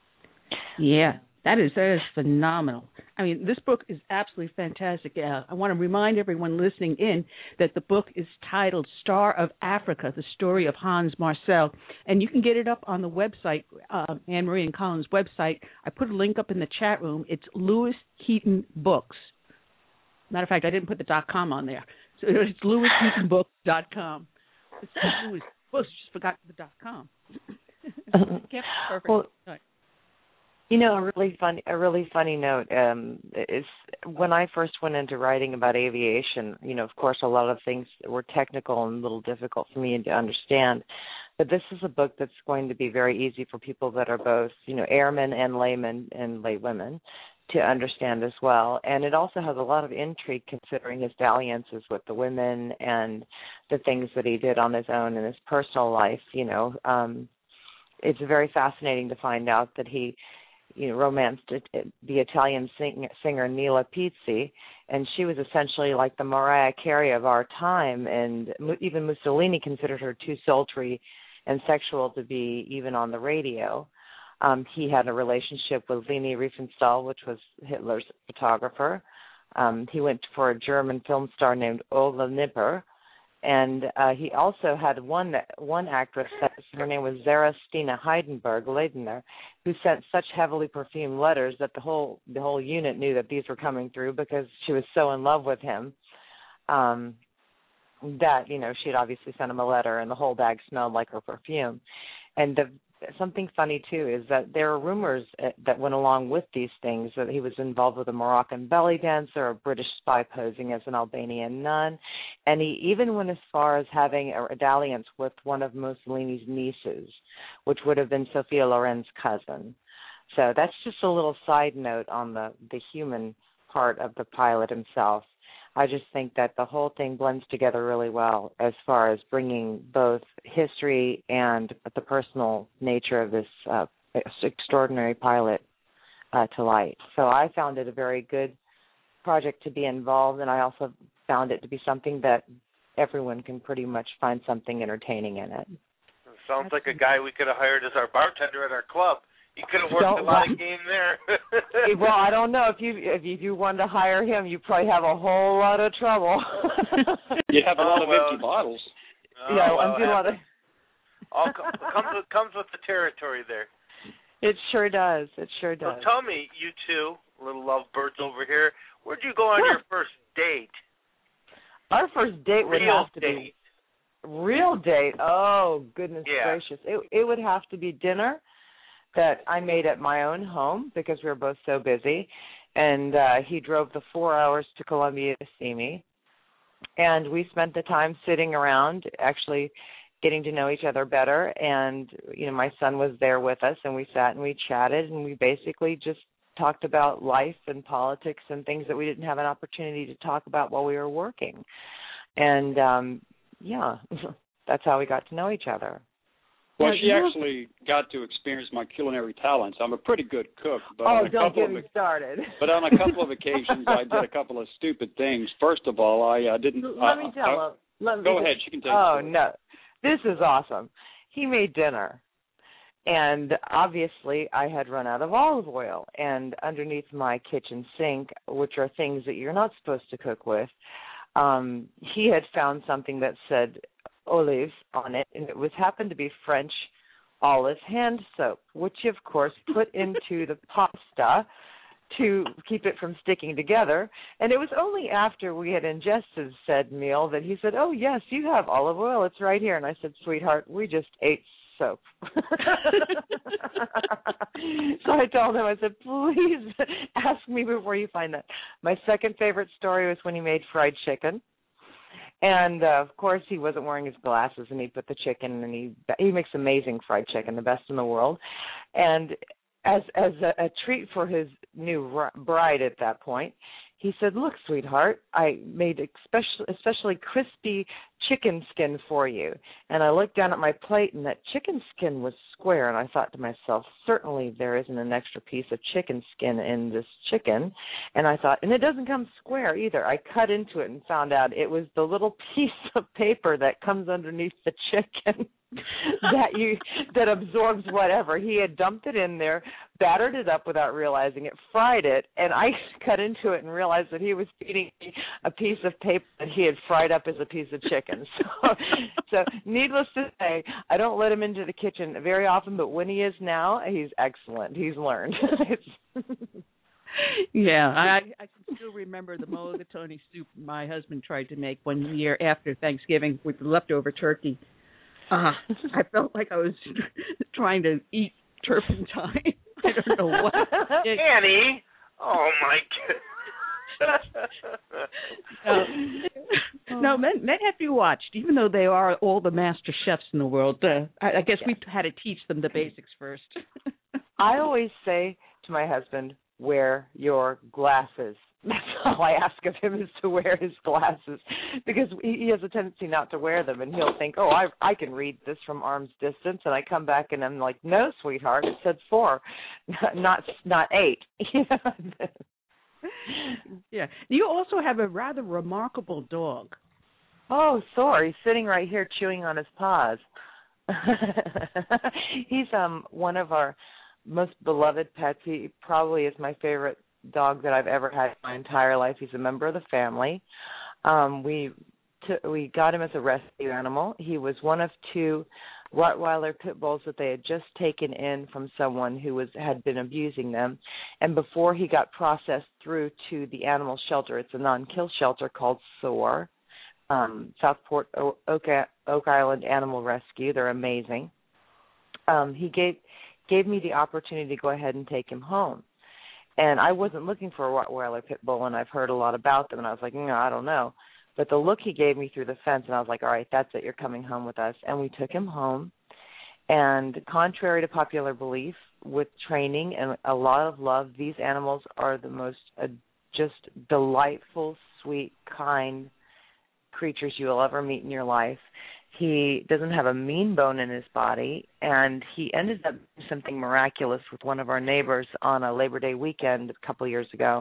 Yeah, that is phenomenal. I mean, this book is absolutely fantastic. I want to remind everyone listening in that the book is titled Star of Africa, The Story of Hans Marcel, and you can get it up on the website, Anne-Marie and Colin's website. I put a link up in the chat room. It's Lewis Heaton Books. Matter of fact, I didn't put the .com on there. So it's lewisheatonbooks.com. It's Lewis Books, just forgot the .com. Perfect. Well, you know, a really funny note is when I first went into writing about aviation, you know, of course, a lot of things were technical and a little difficult for me to understand. But this is a book that's going to be very easy for people that are both, you know, airmen and laymen and laywomen to understand as well. And it also has a lot of intrigue considering his dalliances with the women and the things that he did on his own in his personal life. You know, it's very fascinating to find out that he, you know, romanced the Italian singer Nila Pizzi, and she was essentially like the Mariah Carey of our time, and even Mussolini considered her too sultry and sexual to be even on the radio. He had a relationship with Leni Riefenstahl, which was Hitler's photographer. He went for a German film star named Ola Nipper, and he also had one actress, her name was Zara Stina Leidner, who sent such heavily perfumed letters that the whole unit knew that these were coming through because she was so in love with him that, you know, she had obviously sent him a letter, and the whole bag smelled like her perfume. And something funny, too, is that there are rumors that went along with these things, that he was involved with a Moroccan belly dancer, a British spy posing as an Albanian nun, and he even went as far as having a dalliance with one of Mussolini's nieces, which would have been Sophia Loren's cousin. So that's just a little side note on the human part of the pilot himself. I just think that the whole thing blends together really well as far as bringing both history and the personal nature of this extraordinary pilot to light. So I found it a very good project to be involved, and I also found it to be something that everyone can pretty much find something entertaining in it. Sounds like a guy we could have hired as our bartender at our club. You could have worked a lot of game there. Well, I don't know. If you wanted to hire him, you'd probably have a whole lot of trouble. You'd have a lot of empty bottles. Comes with the territory there. It sure does. So tell me, you two little lovebirds over here, where'd you go on your first date? Our first date would have to be real date. Oh, goodness gracious! It would have to be dinner that I made at my own home because we were both so busy, and he drove the 4 hours to Columbia to see me, and we spent the time sitting around, actually getting to know each other better, and you know, my son was there with us, and we sat and we chatted, and we basically just talked about life and politics and things that we didn't have an opportunity to talk about while we were working. And, that's how we got to know each other. Well, she actually got to experience my culinary talents. I'm a pretty good cook. But don't get me started. But on a couple of occasions, I did a couple of stupid things. First of all, I didn't... Let me tell him. Go ahead. She can take it. Oh, no. This is awesome. He made dinner. And obviously, I had run out of olive oil. And underneath my kitchen sink, which are things that you're not supposed to cook with, he had found something that said olive on it, and it happened to be French olive hand soap, which he, of course, put into the pasta to keep it from sticking together. And it was only after we had ingested said meal that he said, "Oh, yes, you have olive oil. It's right here." And I said, "Sweetheart, we just ate soap." So I told him, I said, "Please ask me before you find that." My second favorite story was when he made fried chicken. And, of course, he wasn't wearing his glasses, and he put the chicken, and he makes amazing fried chicken, the best in the world. And as a treat for his new bride at that point, he said, "Look, sweetheart, I made especially crispy chicken skin for you." And I looked down at my plate, and that chicken skin was square. And I thought to myself, certainly there isn't an extra piece of chicken skin in this chicken. And I thought, and it doesn't come square either. I cut into it and found out it was the little piece of paper that comes underneath the chicken that absorbs whatever. He had dumped it in there, battered it up without realizing it, fried it, and I cut into it and realized that he was feeding me a piece of paper that he had fried up as a piece of chicken. So needless to say, I don't let him into the kitchen very often, but when he is now, he's excellent. He's learned. Yeah, I can still remember the mulligatawny soup my husband tried to make one year after Thanksgiving with the leftover turkey. I felt like I was trying to eat turpentine. I don't know what. Annie! Oh, my goodness. No, men have to be watched, even though they are all the master chefs in the world. I guess we've had to teach them the basics first. I always say to my husband, wear your glasses. That's all I ask of him, is to wear his glasses, because he has a tendency not to wear them, and he'll think, "Oh, I can read this from arm's distance," and I come back and I'm like, "No, sweetheart, it said 4, not 8." Yeah. You also have a rather remarkable dog. Oh, Thor. He's sitting right here chewing on his paws. He's one of our most beloved pets. He probably is my favorite dog that I've ever had in my entire life. He's a member of the family. We got him as a rescue animal. He was one of 2 Rottweiler pit bulls that they had just taken in from someone who had been abusing them. And before he got processed through to the animal shelter, it's a non-kill shelter called SOAR, Southport Oak Island Animal Rescue. They're amazing. He gave me the opportunity to go ahead and take him home. And I wasn't looking for a Rottweiler pit bull, and I've heard a lot about them, and I was like, no, I don't know. But the look he gave me through the fence, and I was like, all right, that's it, you're coming home with us. And we took him home. And contrary to popular belief, with training and a lot of love, these animals are the most just delightful, sweet, kind creatures you will ever meet in your life. He doesn't have a mean bone in his body, and he ended up doing something miraculous with one of our neighbors on a Labor Day weekend a couple of years ago.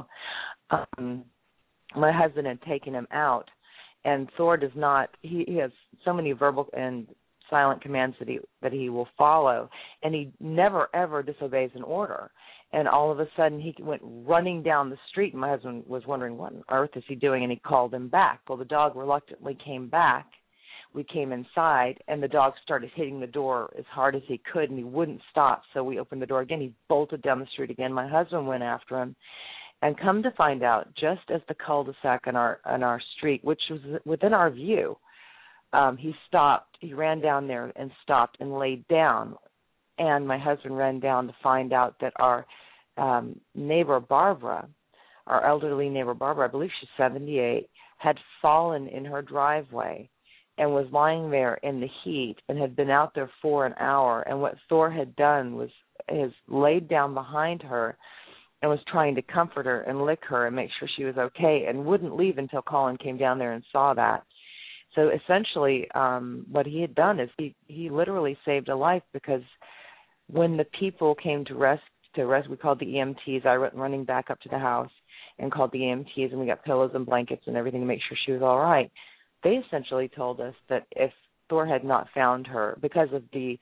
My husband had taken him out, and Thor does not, he has so many verbal and silent commands that he will follow, and he never, ever disobeys an order. And all of a sudden, he went running down the street, and my husband was wondering, what on earth is he doing? And he called him back. Well, the dog reluctantly came back. We came inside, and the dog started hitting the door as hard as he could, and he wouldn't stop. So we opened the door again. He bolted down the street again. My husband went after him. And come to find out, just as the cul-de-sac on our street, which was within our view, he stopped. He ran down there and stopped and laid down. And my husband ran down to find out that our neighbor Barbara, our elderly neighbor Barbara, I believe she's 78, had fallen in her driveway and was lying there in the heat and had been out there for an hour. And what Thor had done was laid down behind her and was trying to comfort her and lick her and make sure she was okay, and wouldn't leave until Colin came down there and saw that. So essentially, what he had done is he literally saved a life, because when the people came to rest, we called the EMTs. I went running back up to the house and called the EMTs, and we got pillows and blankets and everything to make sure she was all right. They essentially told us that if Thor had not found her, because of the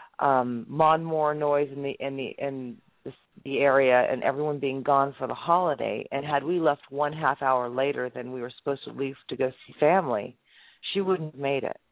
lawnmower noise in the area and everyone being gone for the holiday, and had we left 1/2 hour later than we were supposed to leave to go see family, she wouldn't have made it.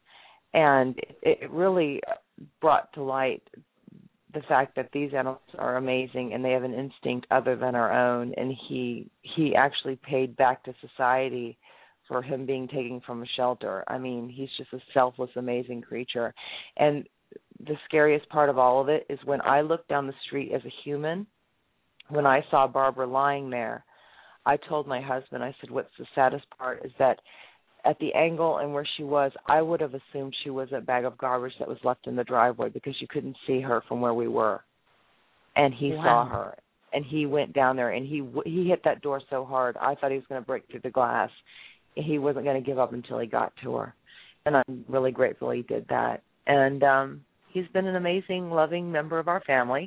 And it really brought to light the fact that these animals are amazing and they have an instinct other than our own. And he actually paid back to society for him being taken from a shelter. I mean, he's just a selfless, amazing creature. And the scariest part of all of it is when I looked down the street as a human, when I saw Barbara lying there, I told my husband, I said, what's the saddest part is that at the angle and where she was, I would have assumed she was a bag of garbage that was left in the driveway, because you couldn't see her from where we were. And he saw her, and he went down there, and he hit that door so hard, I thought he was going to break through the glass. He wasn't going to give up until he got to her. And I'm really grateful he did that. And he's been an amazing, loving member of our family.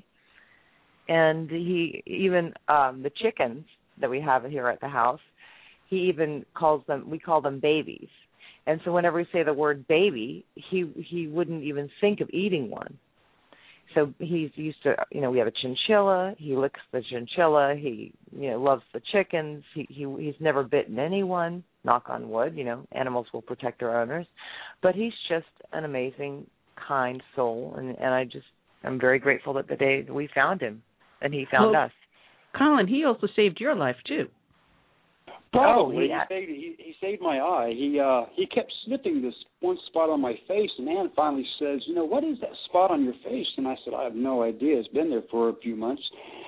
And he even, the chickens that we have here at the house, he even calls them, we call them babies. And so whenever we say the word baby, he wouldn't even think of eating one. So he's used to, we have a chinchilla. He licks the chinchilla. He, loves the chickens. He's never bitten anyone, knock on wood. Animals will protect their owners. But he's just an amazing, kind soul. And I'm very grateful that the day we found him and he found us. Colin, he also saved your life, too. Probably. He saved my eye. He kept snipping this one spot on my face, and Ann finally says, what is that spot on your face? And I said, I have no idea. It's been there for a few months.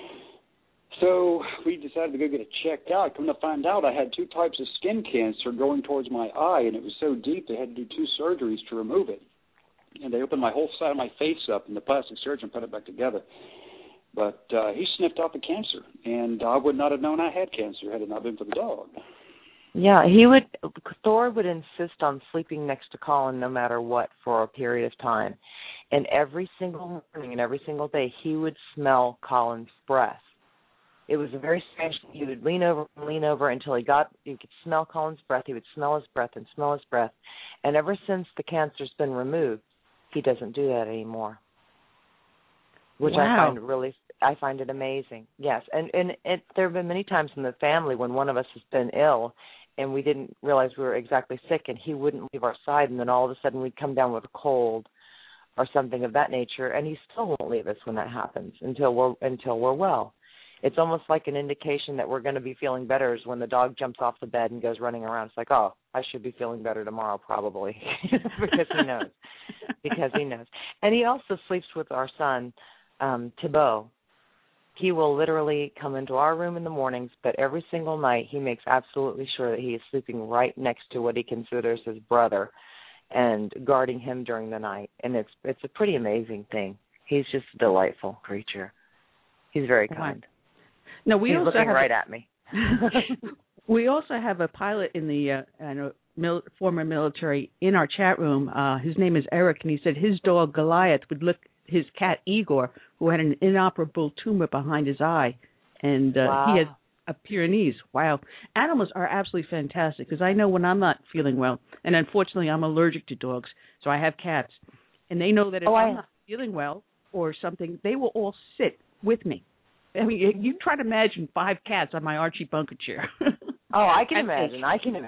So we decided to go get it checked out. Come to find out, I had 2 types of skin cancer going towards my eye, and it was so deep they had to do 2 surgeries to remove it. And they opened my whole side of my face up, and the plastic surgeon put it back together. But he sniffed out the cancer, and I would not have known I had cancer had it not been for the dog. Yeah, Thor would insist on sleeping next to Colin no matter what for a period of time. And every single morning and every single day, he would smell Colin's breath. It was a very strange thing. He would lean over until you could smell Colin's breath. He would smell his breath and smell his breath. And ever since the cancer's been removed, he doesn't do that anymore. Which wow. I find it amazing. Yes, and there have been many times in the family when one of us has been ill and we didn't realize we were exactly sick, and he wouldn't leave our side, and then all of a sudden we'd come down with a cold or something of that nature, and he still won't leave us when that happens until we're well. It's almost like an indication that we're going to be feeling better is when the dog jumps off the bed and goes running around. It's like, oh, I should be feeling better tomorrow probably because he knows. And he also sleeps with our son, Thibault. He will literally come into our room in the mornings, but every single night he makes absolutely sure that he is sleeping right next to what he considers his brother and guarding him during the night. And it's a pretty amazing thing. He's just a delightful creature. He's very kind. No, he's looking right at me. We also have a pilot in the former military in our chat room. His name is Eric, and he said his dog Goliath would lick his cat Igor, who had an inoperable tumor behind his eye, and he had a Pyrenees. Wow. Animals are absolutely fantastic, because I know when I'm not feeling well, and unfortunately I'm allergic to dogs, so I have cats, and they know that if I'm not feeling well or something, they will all sit with me. I mean, you try to imagine 5 cats on my Archie Bunker chair. Oh, I can imagine.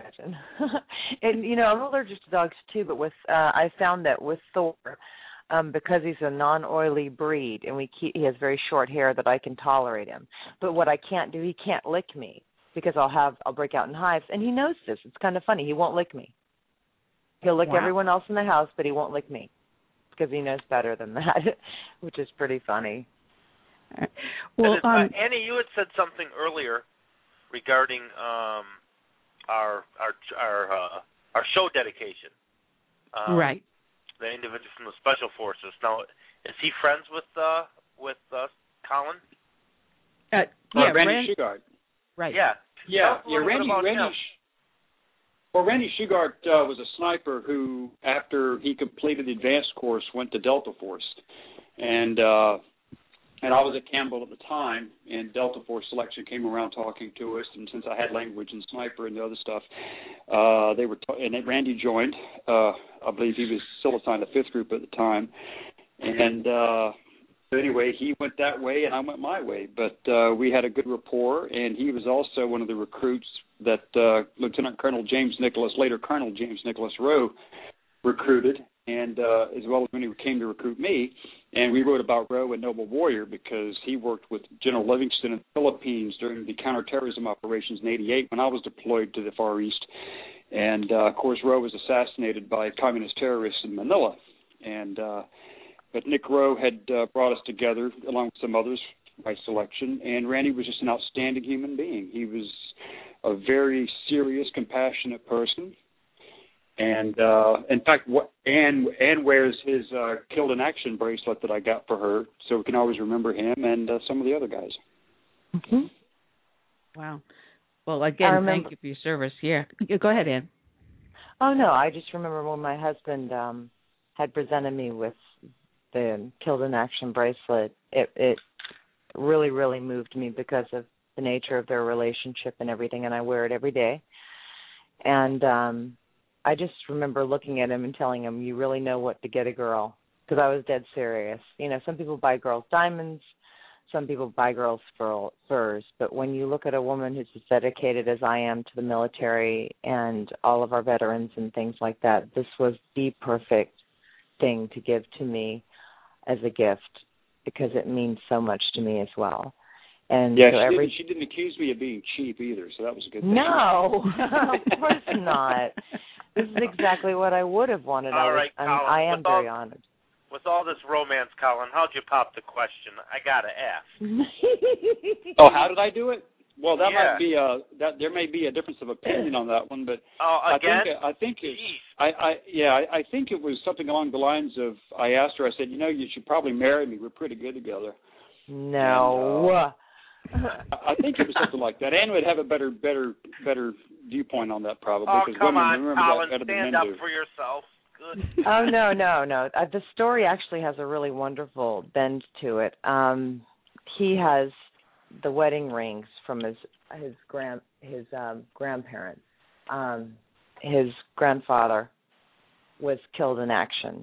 And, I'm allergic to dogs, too, but I found that with Thor, because he's a non-oily breed and he has very short hair, that I can tolerate him. But what I can't do, he can't lick me because I'll break out in hives. And he knows this. It's kind of funny. He won't lick me. He'll lick everyone else in the house, but he won't lick me because he knows better than that, which is pretty funny. Well, Annie, you had said something earlier regarding our show dedication. Right. The individual from the Special Forces. Now, is he friends with Colin? Randy Shugart. Right. Yeah. Randy Shugart was a sniper who, after he completed the advanced course, went to Delta Force, and I was at Campbell at the time, and Delta Force selection came around talking to us, and since I had language and sniper and the other stuff, and Randy joined. I believe he was still assigned the 5th group at the time, and anyway, he went that way, and I went my way, but we had a good rapport, and he was also one of the recruits that Lieutenant Colonel James Nicholas, later Colonel James Nicholas Rowe, recruited, and as well as when he came to recruit me. And we wrote about Rowe and Noble Warrior because he worked with General Livingston in the Philippines during the counterterrorism operations in 1988 when I was deployed to the Far East. And, of course, Rowe was assassinated by communist terrorists in Manila. And but Nick Rowe had brought us together, along with some others, by selection. And Randy was just an outstanding human being. He was a very serious, compassionate person. And, in fact, Anne wears his Killed in Action bracelet that I got for her, so we can always remember him and some of the other guys. Mm-hmm. Wow. Well, again, thank you for your service. Yeah. Go ahead, Anne. Oh, no, I just remember when my husband had presented me with the Killed in Action bracelet, it really, really moved me because of the nature of their relationship and everything, and I wear it every day. And I just remember looking at him and telling him, you really know what to get a girl, because I was dead serious. You know, some people buy girls diamonds, some people buy girls furs, but when you look at a woman who's as dedicated as I am to the military and all of our veterans and things like that, this was the perfect thing to give to me as a gift because it means so much to me as well. And yeah, so she didn't accuse me of being cheap either, so that was a good thing. No, of course not. This is exactly what I would have wanted. All right, Colin, I am very honored. With all this romance, Colin, how'd you pop the question? I got to ask. Oh, how did I do it? Well, that might be there may be a difference of opinion on that one, but I think it was something along the lines of, I asked her, I said, you should probably marry me. We're pretty good together. No. And, I think it was something like that. Anne would have a better viewpoint on that probably. Oh, because come women on, remember Colin, that better stand than up men do. for yourself. Good. Oh, no. The story actually has a really wonderful bend to it. He has the wedding rings from his grandparents. His grandfather was killed in action,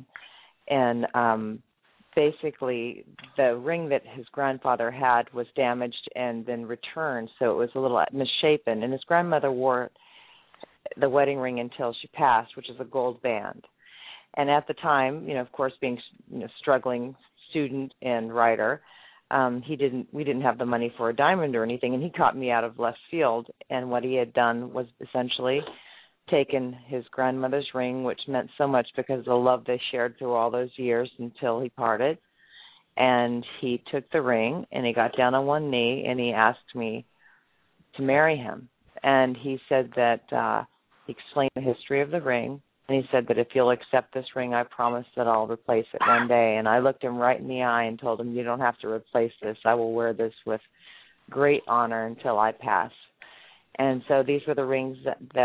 and basically the ring that his grandfather had was damaged and then returned, so it was a little misshapen, and his grandmother wore the wedding ring until she passed, which is a gold band. And at the time, of course, being struggling student and writer, we didn't have the money for a diamond or anything, and he caught me out of left field, and what he had done was essentially taken his grandmother's ring, which meant so much because of the love they shared through all those years until he parted, and he took the ring and he got down on one knee and he asked me to marry him. And he said that he explained the history of the ring, and he said that if you'll accept this ring, I promise that I'll replace it one day. And I looked him right in the eye and told him, you don't have to replace this. I will wear this with great honor until I pass. And so these were the rings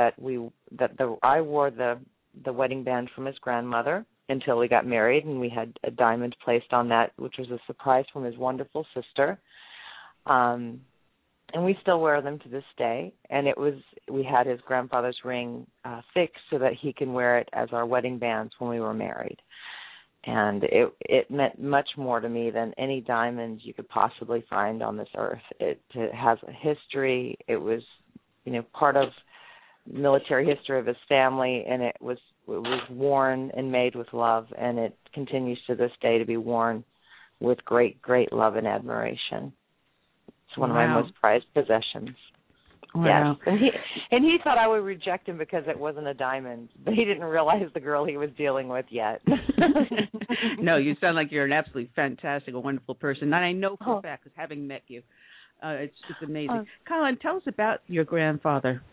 I wore the wedding band from his grandmother until we got married, and we had a diamond placed on that, which was a surprise from his wonderful sister. And we still wear them to this day. And we had his grandfather's ring fixed so that he can wear it as our wedding bands when we were married. And it meant much more to me than any diamonds you could possibly find on this earth. It has a history. It was part of military history of his family, and it was worn and made with love, and it continues to this day to be worn with great, great love and admiration. It's one of my most prized possessions. Wow. Yes, and he thought I would reject him because it wasn't a diamond, but he didn't realize the girl he was dealing with yet. No, you sound like you're an absolutely fantastic, a wonderful person, and I know for a fact, because having met you, it's amazing. Colin, tell us about your grandfather.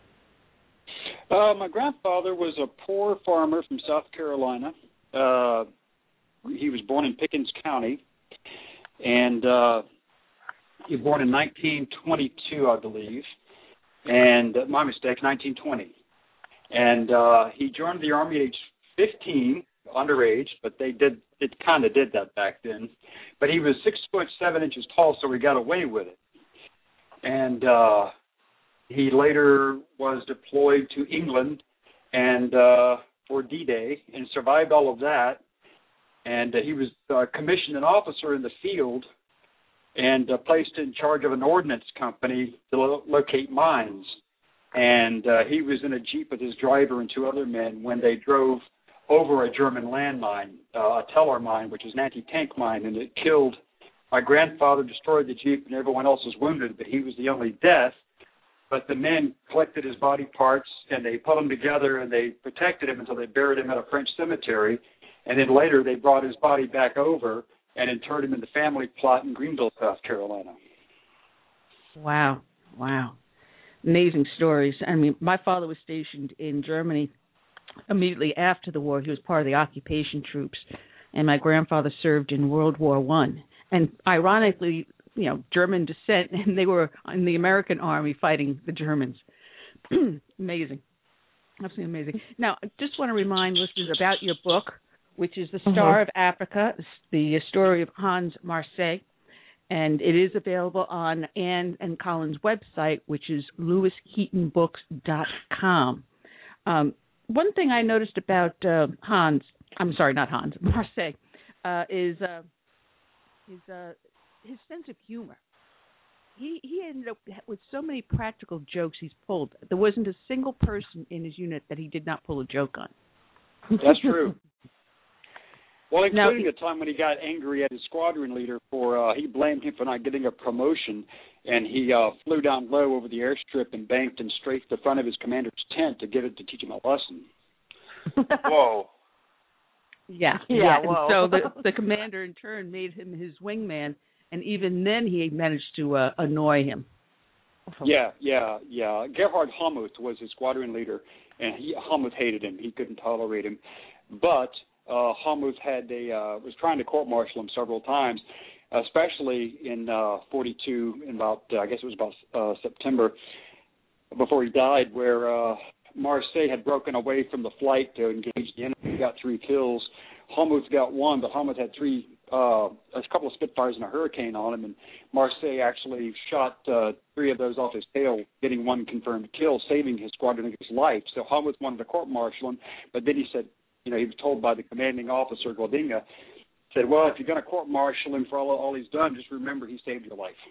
My grandfather was a poor farmer from South Carolina. He was born in Pickens County, and He was born in 1922, I believe, and my mistake, 1920. And he joined the Army at age 15, underage, but it kind of did that back then. But he was 6'7" tall, so he got away with it. And he later was deployed to England and for D-Day and survived all of that. And he was commissioned an officer in the field and placed in charge of an ordnance company to locate mines. And he was in a Jeep with his driver and two other men when they drove over a German landmine, a Teller mine, which is an anti-tank mine, and it killed my grandfather, destroyed the Jeep, and everyone else was wounded, but he was the only death. But the men collected his body parts, and they put them together, and they protected him until they buried him at a French cemetery. And then later they brought his body back over and interred him in the family plot in Greenville, South Carolina. Wow. Amazing stories. I mean, my father was stationed in Germany immediately after the war. He was part of the occupation troops, and my grandfather served in World War I. And ironically, German descent, and they were in the American Army fighting the Germans. Amazing. Absolutely amazing. Now, I just want to remind listeners about your book, which is The Star of Africa, the story of Hans Marseille. And it is available on Anne and Colin's website, which is lewisheatonbooks.com. One thing I noticed about Marseille, is his sense of humor. He ended up with so many practical jokes he's pulled. There wasn't a single person in his unit that he did not pull a joke on. That's true. Well, including the time when he got angry at his squadron leader for he blamed him for not getting a promotion, and he flew down low over the airstrip and banked and strafed the front of his commander's tent to teach him a lesson. Whoa. Yeah. Whoa. And so the commander in turn made him his wingman, and even then he managed to annoy him. Yeah. Gerhard Hamuth was his squadron leader, and Hamuth hated him. He couldn't tolerate him, but Hamuth was trying to court-martial him several times, especially in 42, in about, I guess it was about September, before he died, where Marseille had broken away from the flight to engage the enemy. He got 3 kills. Hamuth got 1, but Hamuth had a couple of Spitfires and a Hurricane on him, and Marseille actually shot 3 of those off his tail, getting 1 confirmed kill, saving his squadron leader's life. So Hamuth wanted to court-martial him, but then he said, he was told by the commanding officer, Godinga, said, well, if you're going to court-martial him for all he's done, just remember he saved your life.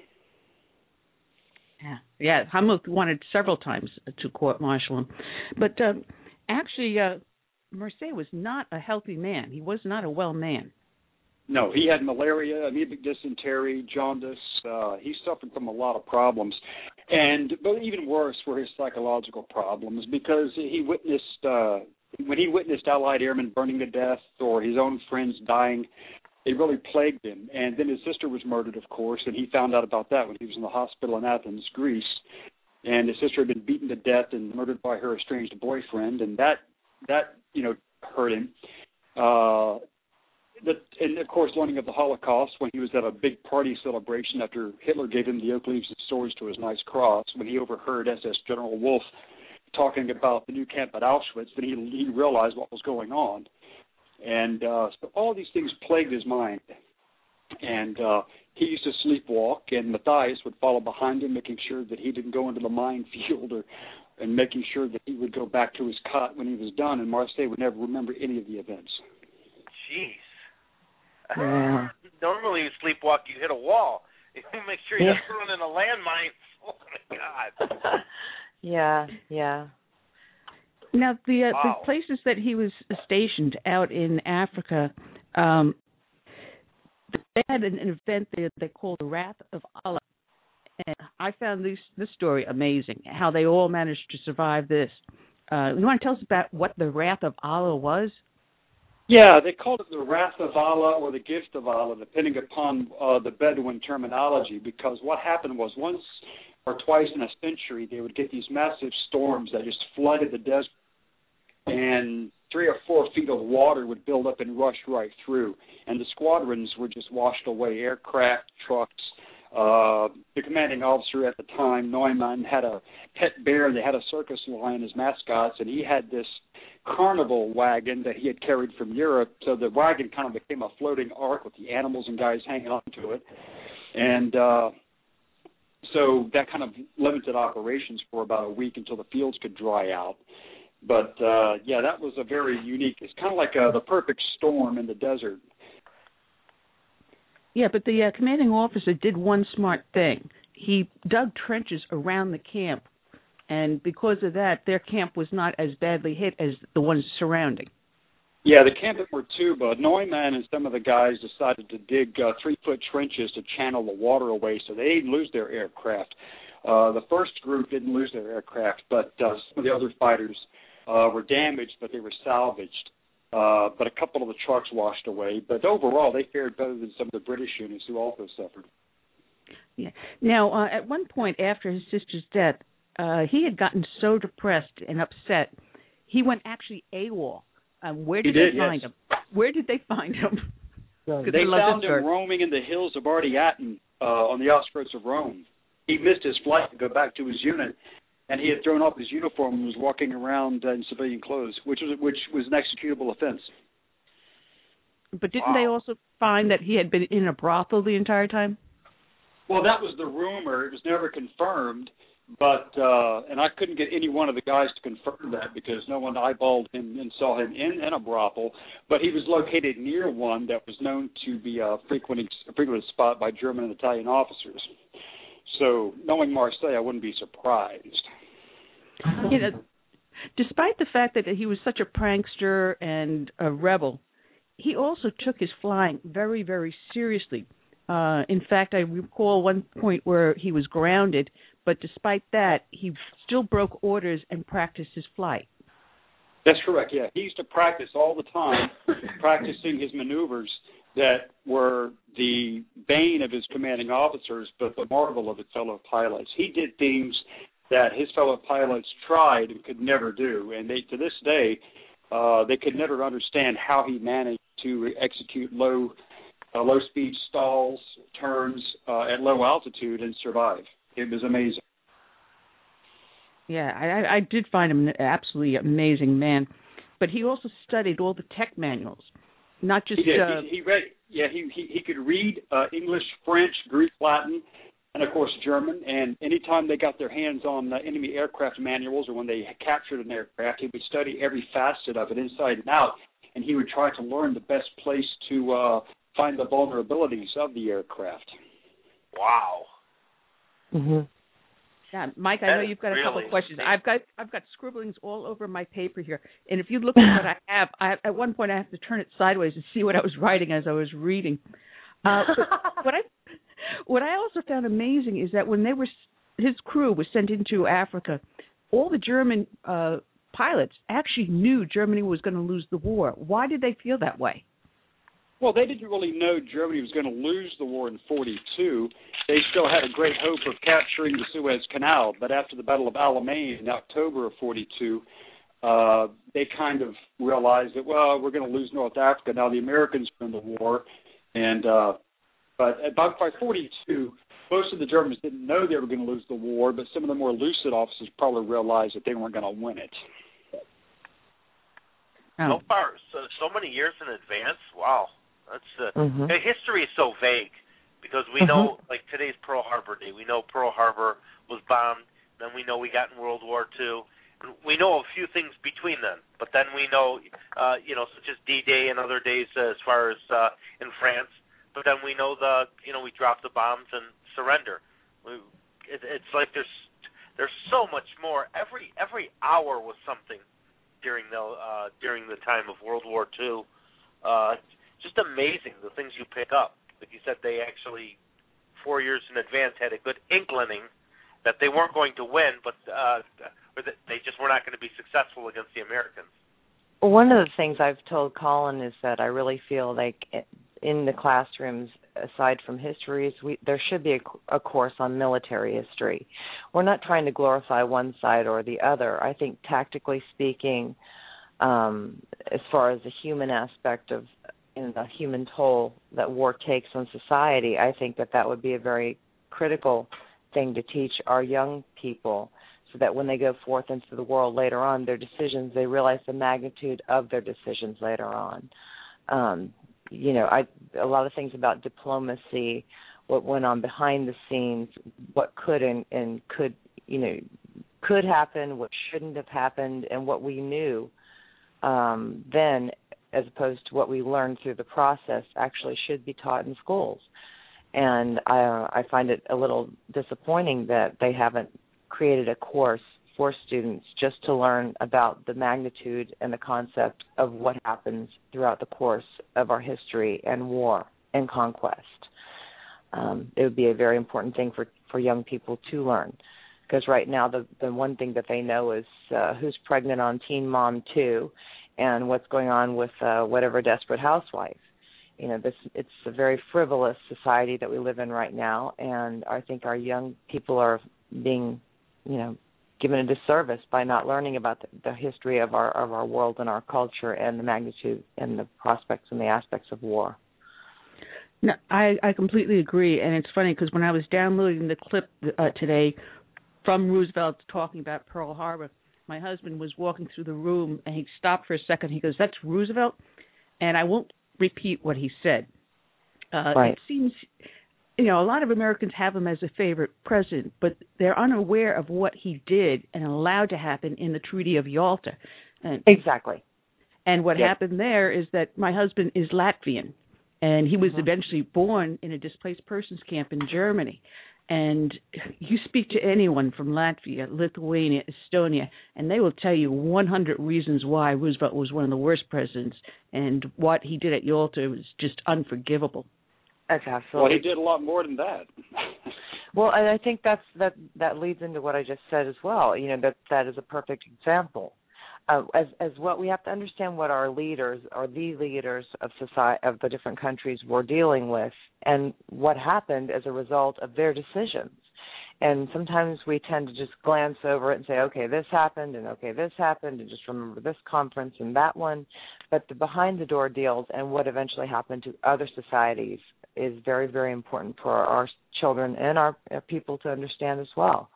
Yeah. Hamuth wanted several times to court-martial him. But actually, Marseille was not a healthy man. He was not a well man. No, he had malaria, amoebic dysentery, jaundice. He suffered from a lot of problems. But even worse were his psychological problems, because he witnessed when he witnessed Allied airmen burning to death or his own friends dying, it really plagued him. And then his sister was murdered, of course, and he found out about that when he was in the hospital in Athens, Greece. And his sister had been beaten to death and murdered by her estranged boyfriend, and that hurt him. And, of course, learning of the Holocaust when he was at a big party celebration after Hitler gave him the oak leaves and swords to his nice cross, when he overheard SS General Wolf talking about the new camp at Auschwitz, then he realized what was going on. And so all these things plagued his mind. And he used to sleepwalk, and Matthias would follow behind him, making sure that he didn't go into the minefield, and making sure that he would go back to his cot when he was done, and Marseille would never remember any of the events. Jeez. Yeah. Normally you sleepwalk, you hit a wall. You make sure you're not throwing in a landmine. Oh, my God. Yeah. Now, the places that he was stationed out in Africa, they had an event they called the Wrath of Allah. And I found this story amazing, how they all managed to survive this. You want to tell us about what the Wrath of Allah was? Yeah, they called it the Wrath of Allah or the Gift of Allah, depending upon the Bedouin terminology, because what happened was once or twice in a century, they would get these massive storms that just flooded the desert, and 3 or 4 feet of water would build up and rush right through, and the squadrons were just washed away, aircraft, trucks, The commanding officer at the time, Neumann, had a pet bear. They had a circus lion as mascots, and he had this carnival wagon that he had carried from Europe. So the wagon kind of became a floating ark with the animals and guys hanging onto it. And so that kind of limited operations for about a week until the fields could dry out. But, that was a very unique, it's kind of like the perfect storm in the desert. Yeah, but the commanding officer did one smart thing. He dug trenches around the camp, and because of that, their camp was not as badly hit as the ones surrounding. Yeah, the camp at Mortuba, Neumann and some of the guys decided to dig 3-foot trenches to channel the water away so they didn't lose their aircraft. The first group didn't lose their aircraft, but some of the other fighters were damaged, but they were salvaged. But a couple of the trucks washed away. But overall, they fared better than some of the British units who also suffered. Yeah. Now, at one point after his sister's death, he had gotten so depressed and upset, he went actually AWOL. Where did they find him? Where did they find him? They found him roaming in the hills of Ardiatin on the outskirts of Rome. He missed his flight to go back to his unit, and he had thrown off his uniform and was walking around in civilian clothes, which was an executable offense. But didn't they also find that he had been in a brothel the entire time? Well, that was the rumor. It was never confirmed. But and I couldn't get any one of the guys to confirm that because no one eyeballed him and saw him in a brothel. But he was located near one that was known to be a frequented spot by German and Italian officers. So knowing Marseille, I wouldn't be surprised. You know, despite the fact that he was such a prankster and a rebel, he also took his flying very, very seriously. In fact, I recall one point where he was grounded, but despite that, he still broke orders and practiced his flight. That's correct, yeah. He used to practice all the time, practicing his maneuvers that were the bane of his commanding officers, but the marvel of his fellow pilots. He did things that his fellow pilots tried and could never do, and they, to this day, they could never understand how he managed to execute low-speed stalls, turns at low altitude and survive. It was amazing. Yeah, I did find him an absolutely amazing man. But he also studied all the tech manuals, not just... He did. He read. Yeah, he could read English, French, Greek, Latin, and, of course, German. And anytime they got their hands on enemy aircraft manuals or when they captured an aircraft, he would study every facet of it inside and out. And he would try to learn the best place to find the vulnerabilities of the aircraft. Wow. Mm-hmm. Yeah, Mike, I know you've got a couple of questions. I've got scribblings all over my paper here, and if you look at what I have, at one point I have to turn it sideways to see what I was writing as I was reading. But what I also found amazing is that when his crew was sent into Africa, all the German pilots actually knew Germany was going to lose the war. Why did they feel that way? Well, they didn't really know Germany was going to lose the war in 1942. They still had a great hope of capturing the Suez Canal, but after the Battle of Alamein in October of 1942, they kind of realized that, well, we're going to lose North Africa. Now the Americans are in the war. And but by 1942, most of the Germans didn't know they were going to lose the war, but some of the more lucid officers probably realized that they weren't going to win it. So far, so many years in advance, wow. That's history is so vague because we know, like today's Pearl Harbor Day, we know Pearl Harbor was bombed, then we know we got in World War II. And we know a few things between them, but then we know, such as D-Day and other days as far as in France. But then we know we dropped the bombs and surrender. It's like there's so much more. Every hour was something during the time of World War II. Just amazing the things you pick up. Like you said, they actually 4 years in advance had a good inkling that they weren't going to win, but or that they just were not going to be successful against the Americans. One of the things I've told Colin is that I really feel like in the classrooms, aside from histories, there should be a course on military history. We're not trying to glorify one side or the other. I think tactically speaking, as far as the human aspect of the human toll that war takes on society, I think that would be a very critical thing to teach our young people, so that when they go forth into the world later on, their decisions, they realize the magnitude of their decisions later on. A lot of things about diplomacy, what went on behind the scenes, what could and could happen, what shouldn't have happened, and what we knew then, as opposed to what we learned through the process, actually should be taught in schools. And I find it a little disappointing that they haven't created a course for students just to learn about the magnitude and the concept of what happens throughout the course of our history and war and conquest. It would be a very important thing for young people to learn, because right now the one thing that they know is who's pregnant on Teen Mom 2 and what's going on with whatever Desperate Housewife. It's a very frivolous society that we live in right now, and I think our young people are being given a disservice by not learning about the history of our world and our culture and the magnitude and the prospects and the aspects of war. No, I completely agree, and it's funny because when I was downloading the clip today from Roosevelt talking about Pearl Harbor, my husband was walking through the room and he stopped for a second. He goes, "That's Roosevelt?" And I won't repeat what he said. Right. It seems, a lot of Americans have him as a favorite president, but they're unaware of what he did and allowed to happen in the Treaty of Yalta. Exactly. And what happened there is that my husband is Latvian, and he was eventually born in a displaced persons camp in Germany. And you speak to anyone from Latvia, Lithuania, Estonia, and they will tell you 100 reasons why Roosevelt was one of the worst presidents, and what he did at Yalta was just unforgivable. That's absolutely. Well, he did a lot more than that. Well, and I think that leads into what I just said as well. That is a perfect example. As what we have to understand what our leaders or the leaders of society of the different countries were dealing with, and what happened as a result of their decisions. And sometimes we tend to just glance over it and say, okay, this happened, and okay, this happened, and just remember this conference and that one. But the behind the door deals and what eventually happened to other societies is very, very important for our children and our people to understand as well.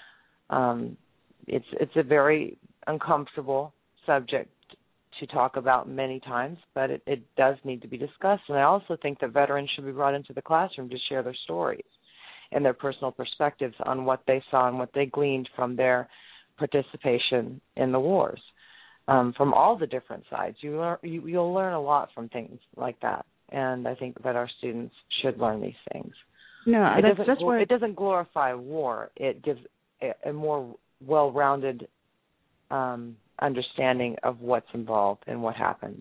It's a very uncomfortable subject to talk about many times, but it does need to be discussed. And I also think that veterans should be brought into the classroom to share their stories and their personal perspectives on what they saw and what they gleaned from their participation in the wars. From all the different sides, you'll learn a lot from things like that, and I think that our students should learn these things. No, that's why it doesn't glorify war. It gives a more well-rounded understanding of what's involved and what happens.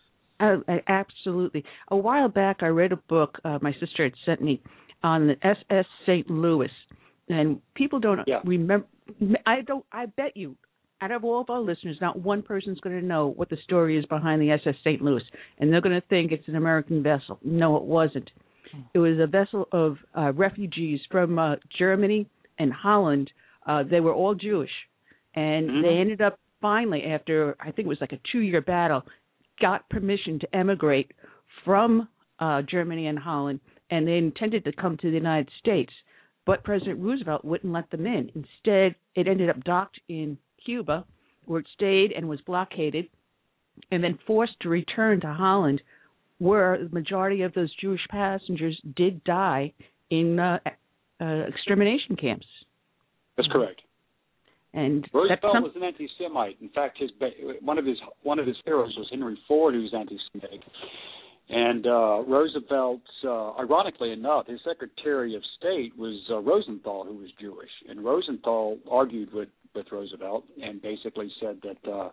Absolutely. A while back, I read a book my sister had sent me on the SS St. Louis, and people don't remember. I bet you, out of all of our listeners, not one person's going to know what the story is behind the SS St. Louis, and they're going to think it's an American vessel. No, it wasn't. It was a vessel of refugees from Germany and Holland. They were all Jewish, and they ended up finally, after I think it was like a 2-year battle, got permission to emigrate from Germany and Holland, and they intended to come to the United States. But President Roosevelt wouldn't let them in. Instead, it ended up docked in Cuba, where it stayed and was blockaded, and then forced to return to Holland, where the majority of those Jewish passengers did die in extermination camps. That's correct. And Roosevelt was an anti-Semite. In fact, one of his heroes was Henry Ford, who was anti-Semitic. And Roosevelt, ironically enough, his Secretary of State was Rosenthal, who was Jewish. And Rosenthal argued with Roosevelt and basically said that,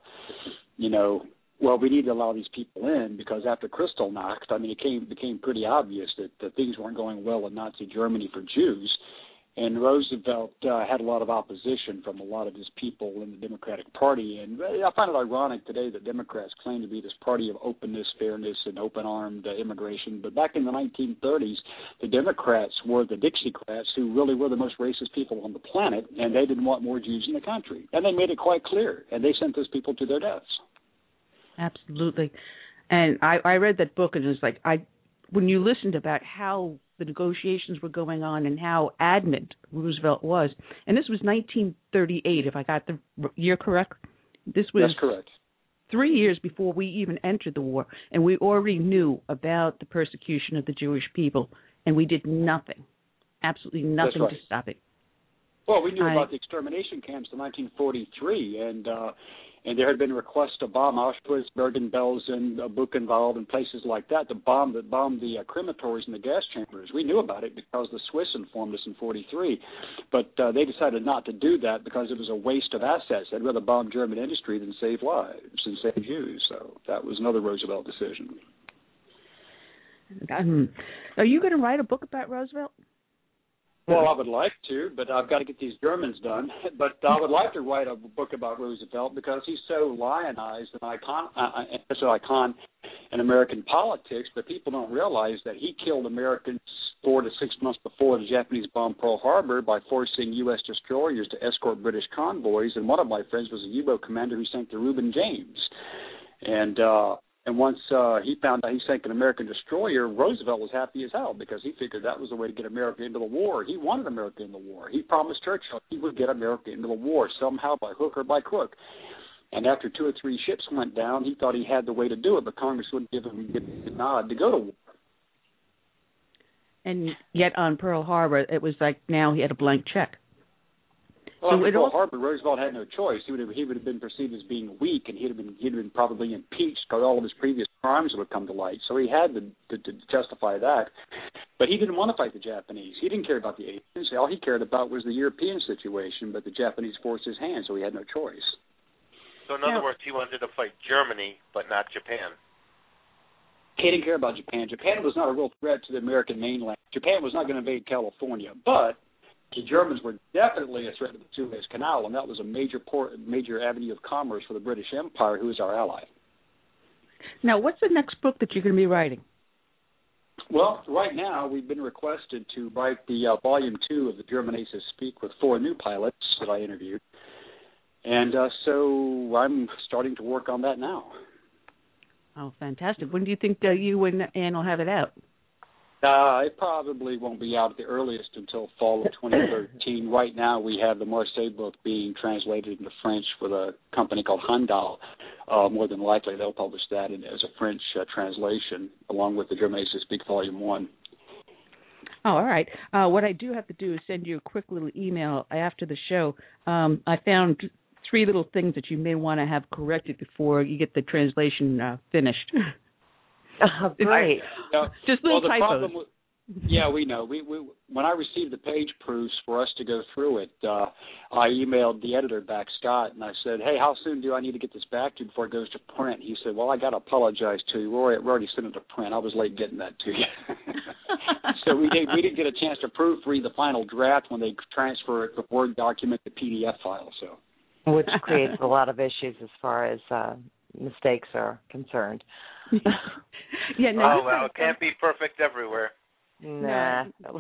well, we need to allow these people in because after Kristallnacht, it became pretty obvious that things weren't going well in Nazi Germany for Jews. And Roosevelt had a lot of opposition from a lot of his people in the Democratic Party. And I find it ironic today that Democrats claim to be this party of openness, fairness, and open-armed immigration. But back in the 1930s, the Democrats were the Dixiecrats, who really were the most racist people on the planet, and they didn't want more Jews in the country. And they made it quite clear, and they sent those people to their deaths. Absolutely. And I read that book, and it was like, when you listened about how the negotiations were going on and how adamant Roosevelt was. And this was 1938, if I got the year correct. This was That's correct. 3 years before we even entered the war, and we already knew about the persecution of the Jewish people, and we did nothing, absolutely nothing to stop it. Well, we knew about the extermination camps in 1943, and there had been requests to bomb Auschwitz, Bergen-Belsen, Buchenwald, and places like that to bomb the crematories and the gas chambers. We knew about it because the Swiss informed us in 43, but they decided not to do that because it was a waste of assets. They'd rather bomb German industry than save lives and save Jews. So that was another Roosevelt decision. Are you going to write a book about Roosevelt? Well, I would like to, but I've got to get these Germans done. But I would like to write a book about Roosevelt because he's so lionized an icon in American politics, but people don't realize that he killed Americans 4 to 6 months before the Japanese bombed Pearl Harbor by forcing U.S. destroyers to escort British convoys. And one of my friends was a U-boat commander who sank the Reuben James. And once he found out he sank an American destroyer, Roosevelt was happy as hell because he figured that was the way to get America into the war. He wanted America in the war. He promised Churchill he would get America into the war somehow by hook or by crook. And after 2 or 3 ships went down, he thought he had the way to do it, but Congress wouldn't give him the nod to go to war. And yet on Pearl Harbor, it was like now he had a blank check. Well, so Pearl Harbor, Roosevelt had no choice. He would have been perceived as being weak, and he'd have been probably impeached because all of his previous crimes would have come to light. So he had to justify that. But he didn't want to fight the Japanese. He didn't care about the Asians. All he cared about was the European situation, but the Japanese forced his hand, so he had no choice. So in other words, he wanted to fight Germany, but not Japan. He didn't care about Japan. Japan was not a real threat to the American mainland. Japan was not going to invade California, but the Germans were definitely a threat to the Suez Canal, and that was a major avenue of commerce for the British Empire, who is our ally. Now, what's the next book that you're going to be writing? Well, right now we've been requested to write the Volume 2 of the German Aces Speak with 4 new pilots that I interviewed, and so I'm starting to work on that now. Oh, fantastic. When do you think you and Ann will have it out? It probably won't be out at the earliest until fall of 2013. Right now, we have the Marseille book being translated into French with a company called Handal. More than likely, they'll publish that as a French translation, along with the German Aces Speak Volume 1. Oh, all right. What I do have to do is send you a quick little email after the show. I found 3 little things that you may want to have corrected before you get the translation finished. Oh, great. Just little typos. Yeah, we know. We when I received the page proofs for us to go through it, I emailed the editor back, Scott, and I said, "Hey, how soon do I need to get this back to you before it goes to print?" He said, "Well, I got to apologize to you. We already sent it to print. I was late getting that to you." So we didn't get a chance to proofread the final draft when they transfer it from Word document to PDF file. So, which creates a lot of issues as far as mistakes are concerned. Yeah, no, it can't be perfect everywhere. Nah.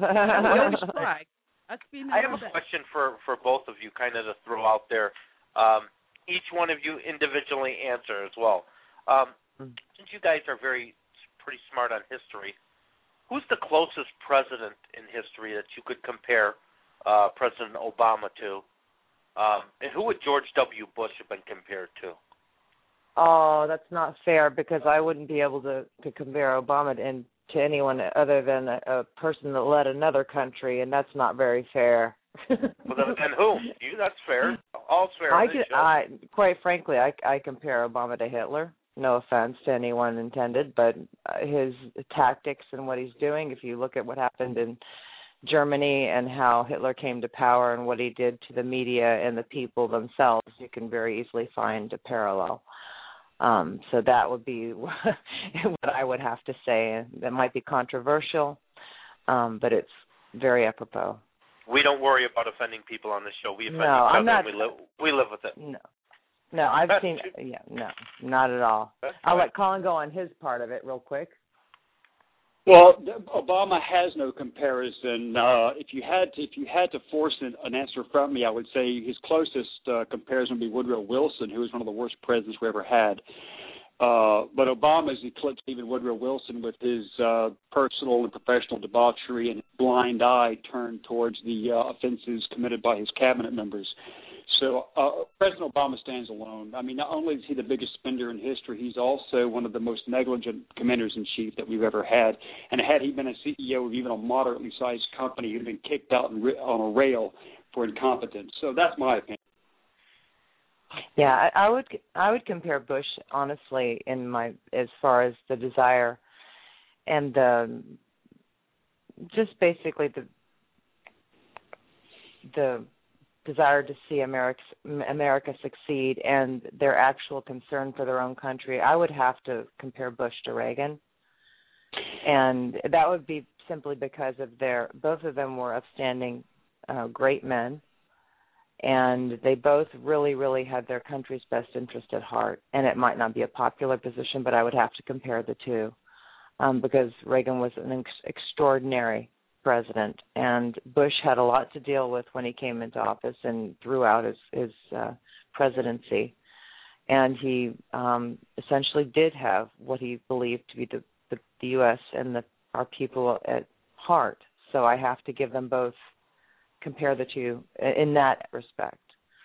I have a question for both of you, kind of to throw out there. Each one of you individually answer as well. Since you guys are pretty smart on history, who's the closest president in history that you could compare President Obama to? And who would George W. Bush have been compared to? Oh, that's not fair because I wouldn't be able to compare Obama to anyone other than a person that led another country, and that's not very fair. Well, then who? That's fair. All's fair. Quite frankly, I compare Obama to Hitler. No offense to anyone intended, but his tactics and what he's doing, if you look at what happened in Germany and how Hitler came to power and what he did to the media and the people themselves, you can very easily find a parallel. So that would be what I would have to say. That might be controversial, but it's very apropos. We don't worry about offending people on this show. We offend each other and we live with it. No, I've seen. Yeah, no, not at all. I'll let Colin go on his part of it real quick. Well, Obama has no comparison. If you had to force an answer from me, I would say his closest comparison would be Woodrow Wilson, who was one of the worst presidents we ever had. But Obama has eclipsed even Woodrow Wilson with his personal and professional debauchery and blind eye turned towards the offenses committed by his cabinet members. So President Obama stands alone. I mean, not only is he the biggest spender in history, he's also one of the most negligent commanders-in-chief that we've ever had. And had he been a CEO of even a moderately sized company, he'd have been kicked out on a rail for incompetence. So that's my opinion. Yeah, I would compare Bush, honestly, as far as the desire and just basically the desire to see America succeed and their actual concern for their own country. I would have to compare Bush to Reagan, and that would be simply because of both of them were upstanding, great men. And they both really, really had their country's best interest at heart. And it might not be a popular position, but I would have to compare the two because Reagan was an extraordinary president, and Bush had a lot to deal with when he came into office and throughout his presidency. And he essentially did have what he believed to be the U.S. and our people at heart. So I have to give them both. Compare the two in that respect.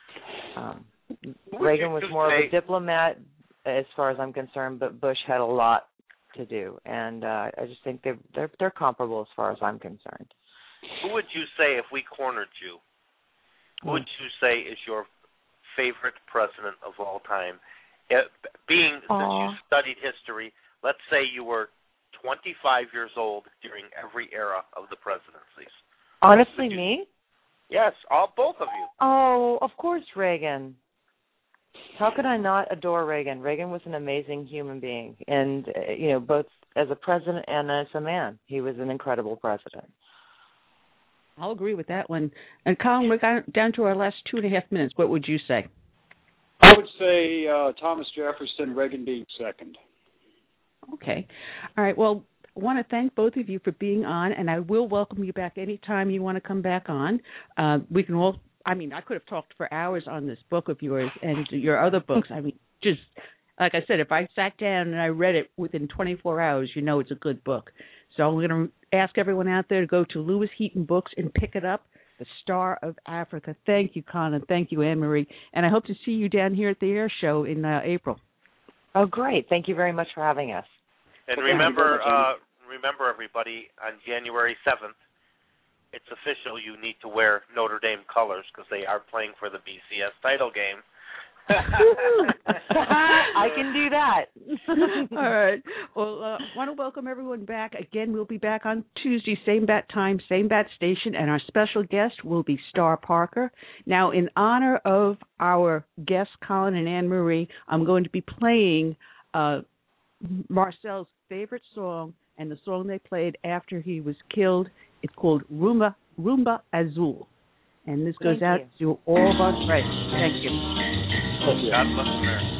Reagan was more of a diplomat as far as I'm concerned, but Bush had a lot to do, and I just think they're comparable as far as I'm concerned. Who would you say, if we cornered you, who would you say is your favorite president of all time? Since you studied history, let's say you were 25 years old during every era of the presidencies. Honestly, me? Yes, both of you. Oh, of course, Reagan. How could I not adore Reagan? Reagan was an amazing human being, and both as a president and as a man, he was an incredible president. I'll agree with that one. And Colin, we're down to our last 2.5 minutes. What would you say? I would say Thomas Jefferson, Reagan being second. Okay. All right. Well, I want to thank both of you for being on, and I will welcome you back anytime you want to come back on. We can all, I could have talked for hours on this book of yours and your other books. Just like I said, if I sat down and I read it within 24 hours, it's a good book. So I'm going to ask everyone out there to go to Lewis Heaton Books and pick it up, The Star of Africa. Thank you, Colin. Thank you, Anne-Marie. And I hope to see you down here at the air show in April. Oh, great. Thank you very much for having us. And remember, everybody, on January 7th, it's official. You need to wear Notre Dame colors because they are playing for the BCS title game. I can do that. All right. Well, I want to welcome everyone back. Again, we'll be back on Tuesday, same bat time, same bat station, and our special guest will be Star Parker. Now, in honor of our guests, Colin and Anne-Marie, I'm going to be playing Marcel's favorite song and the song they played after he was killed. It's called Rumba Azul. And this goes out to all of our friends. Thank you. God bless America.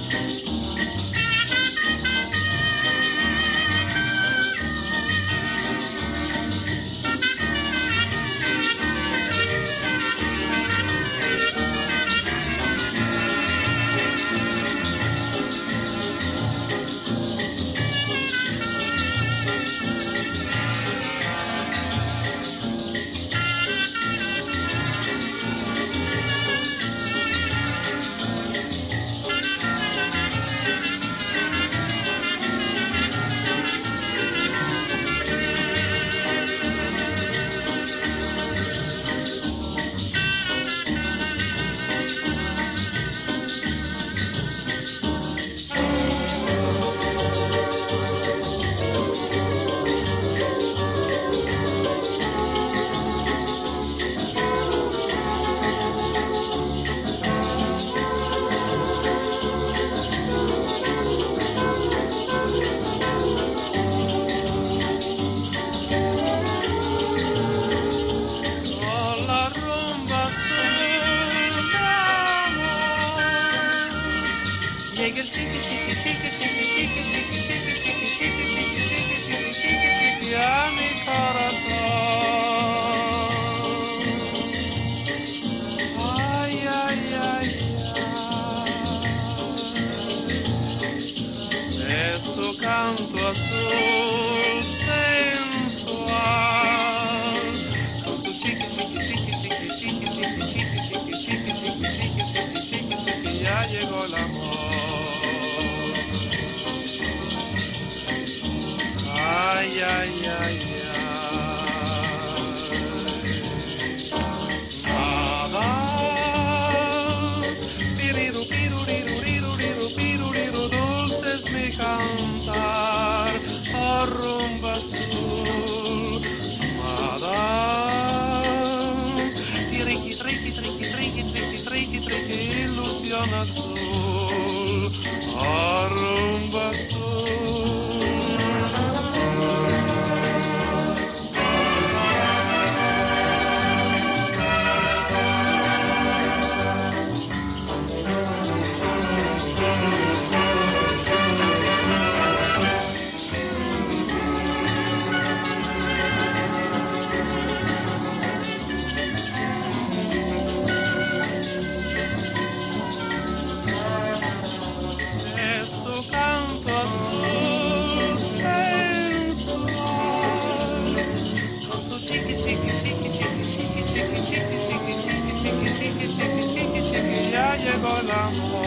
I'm the one.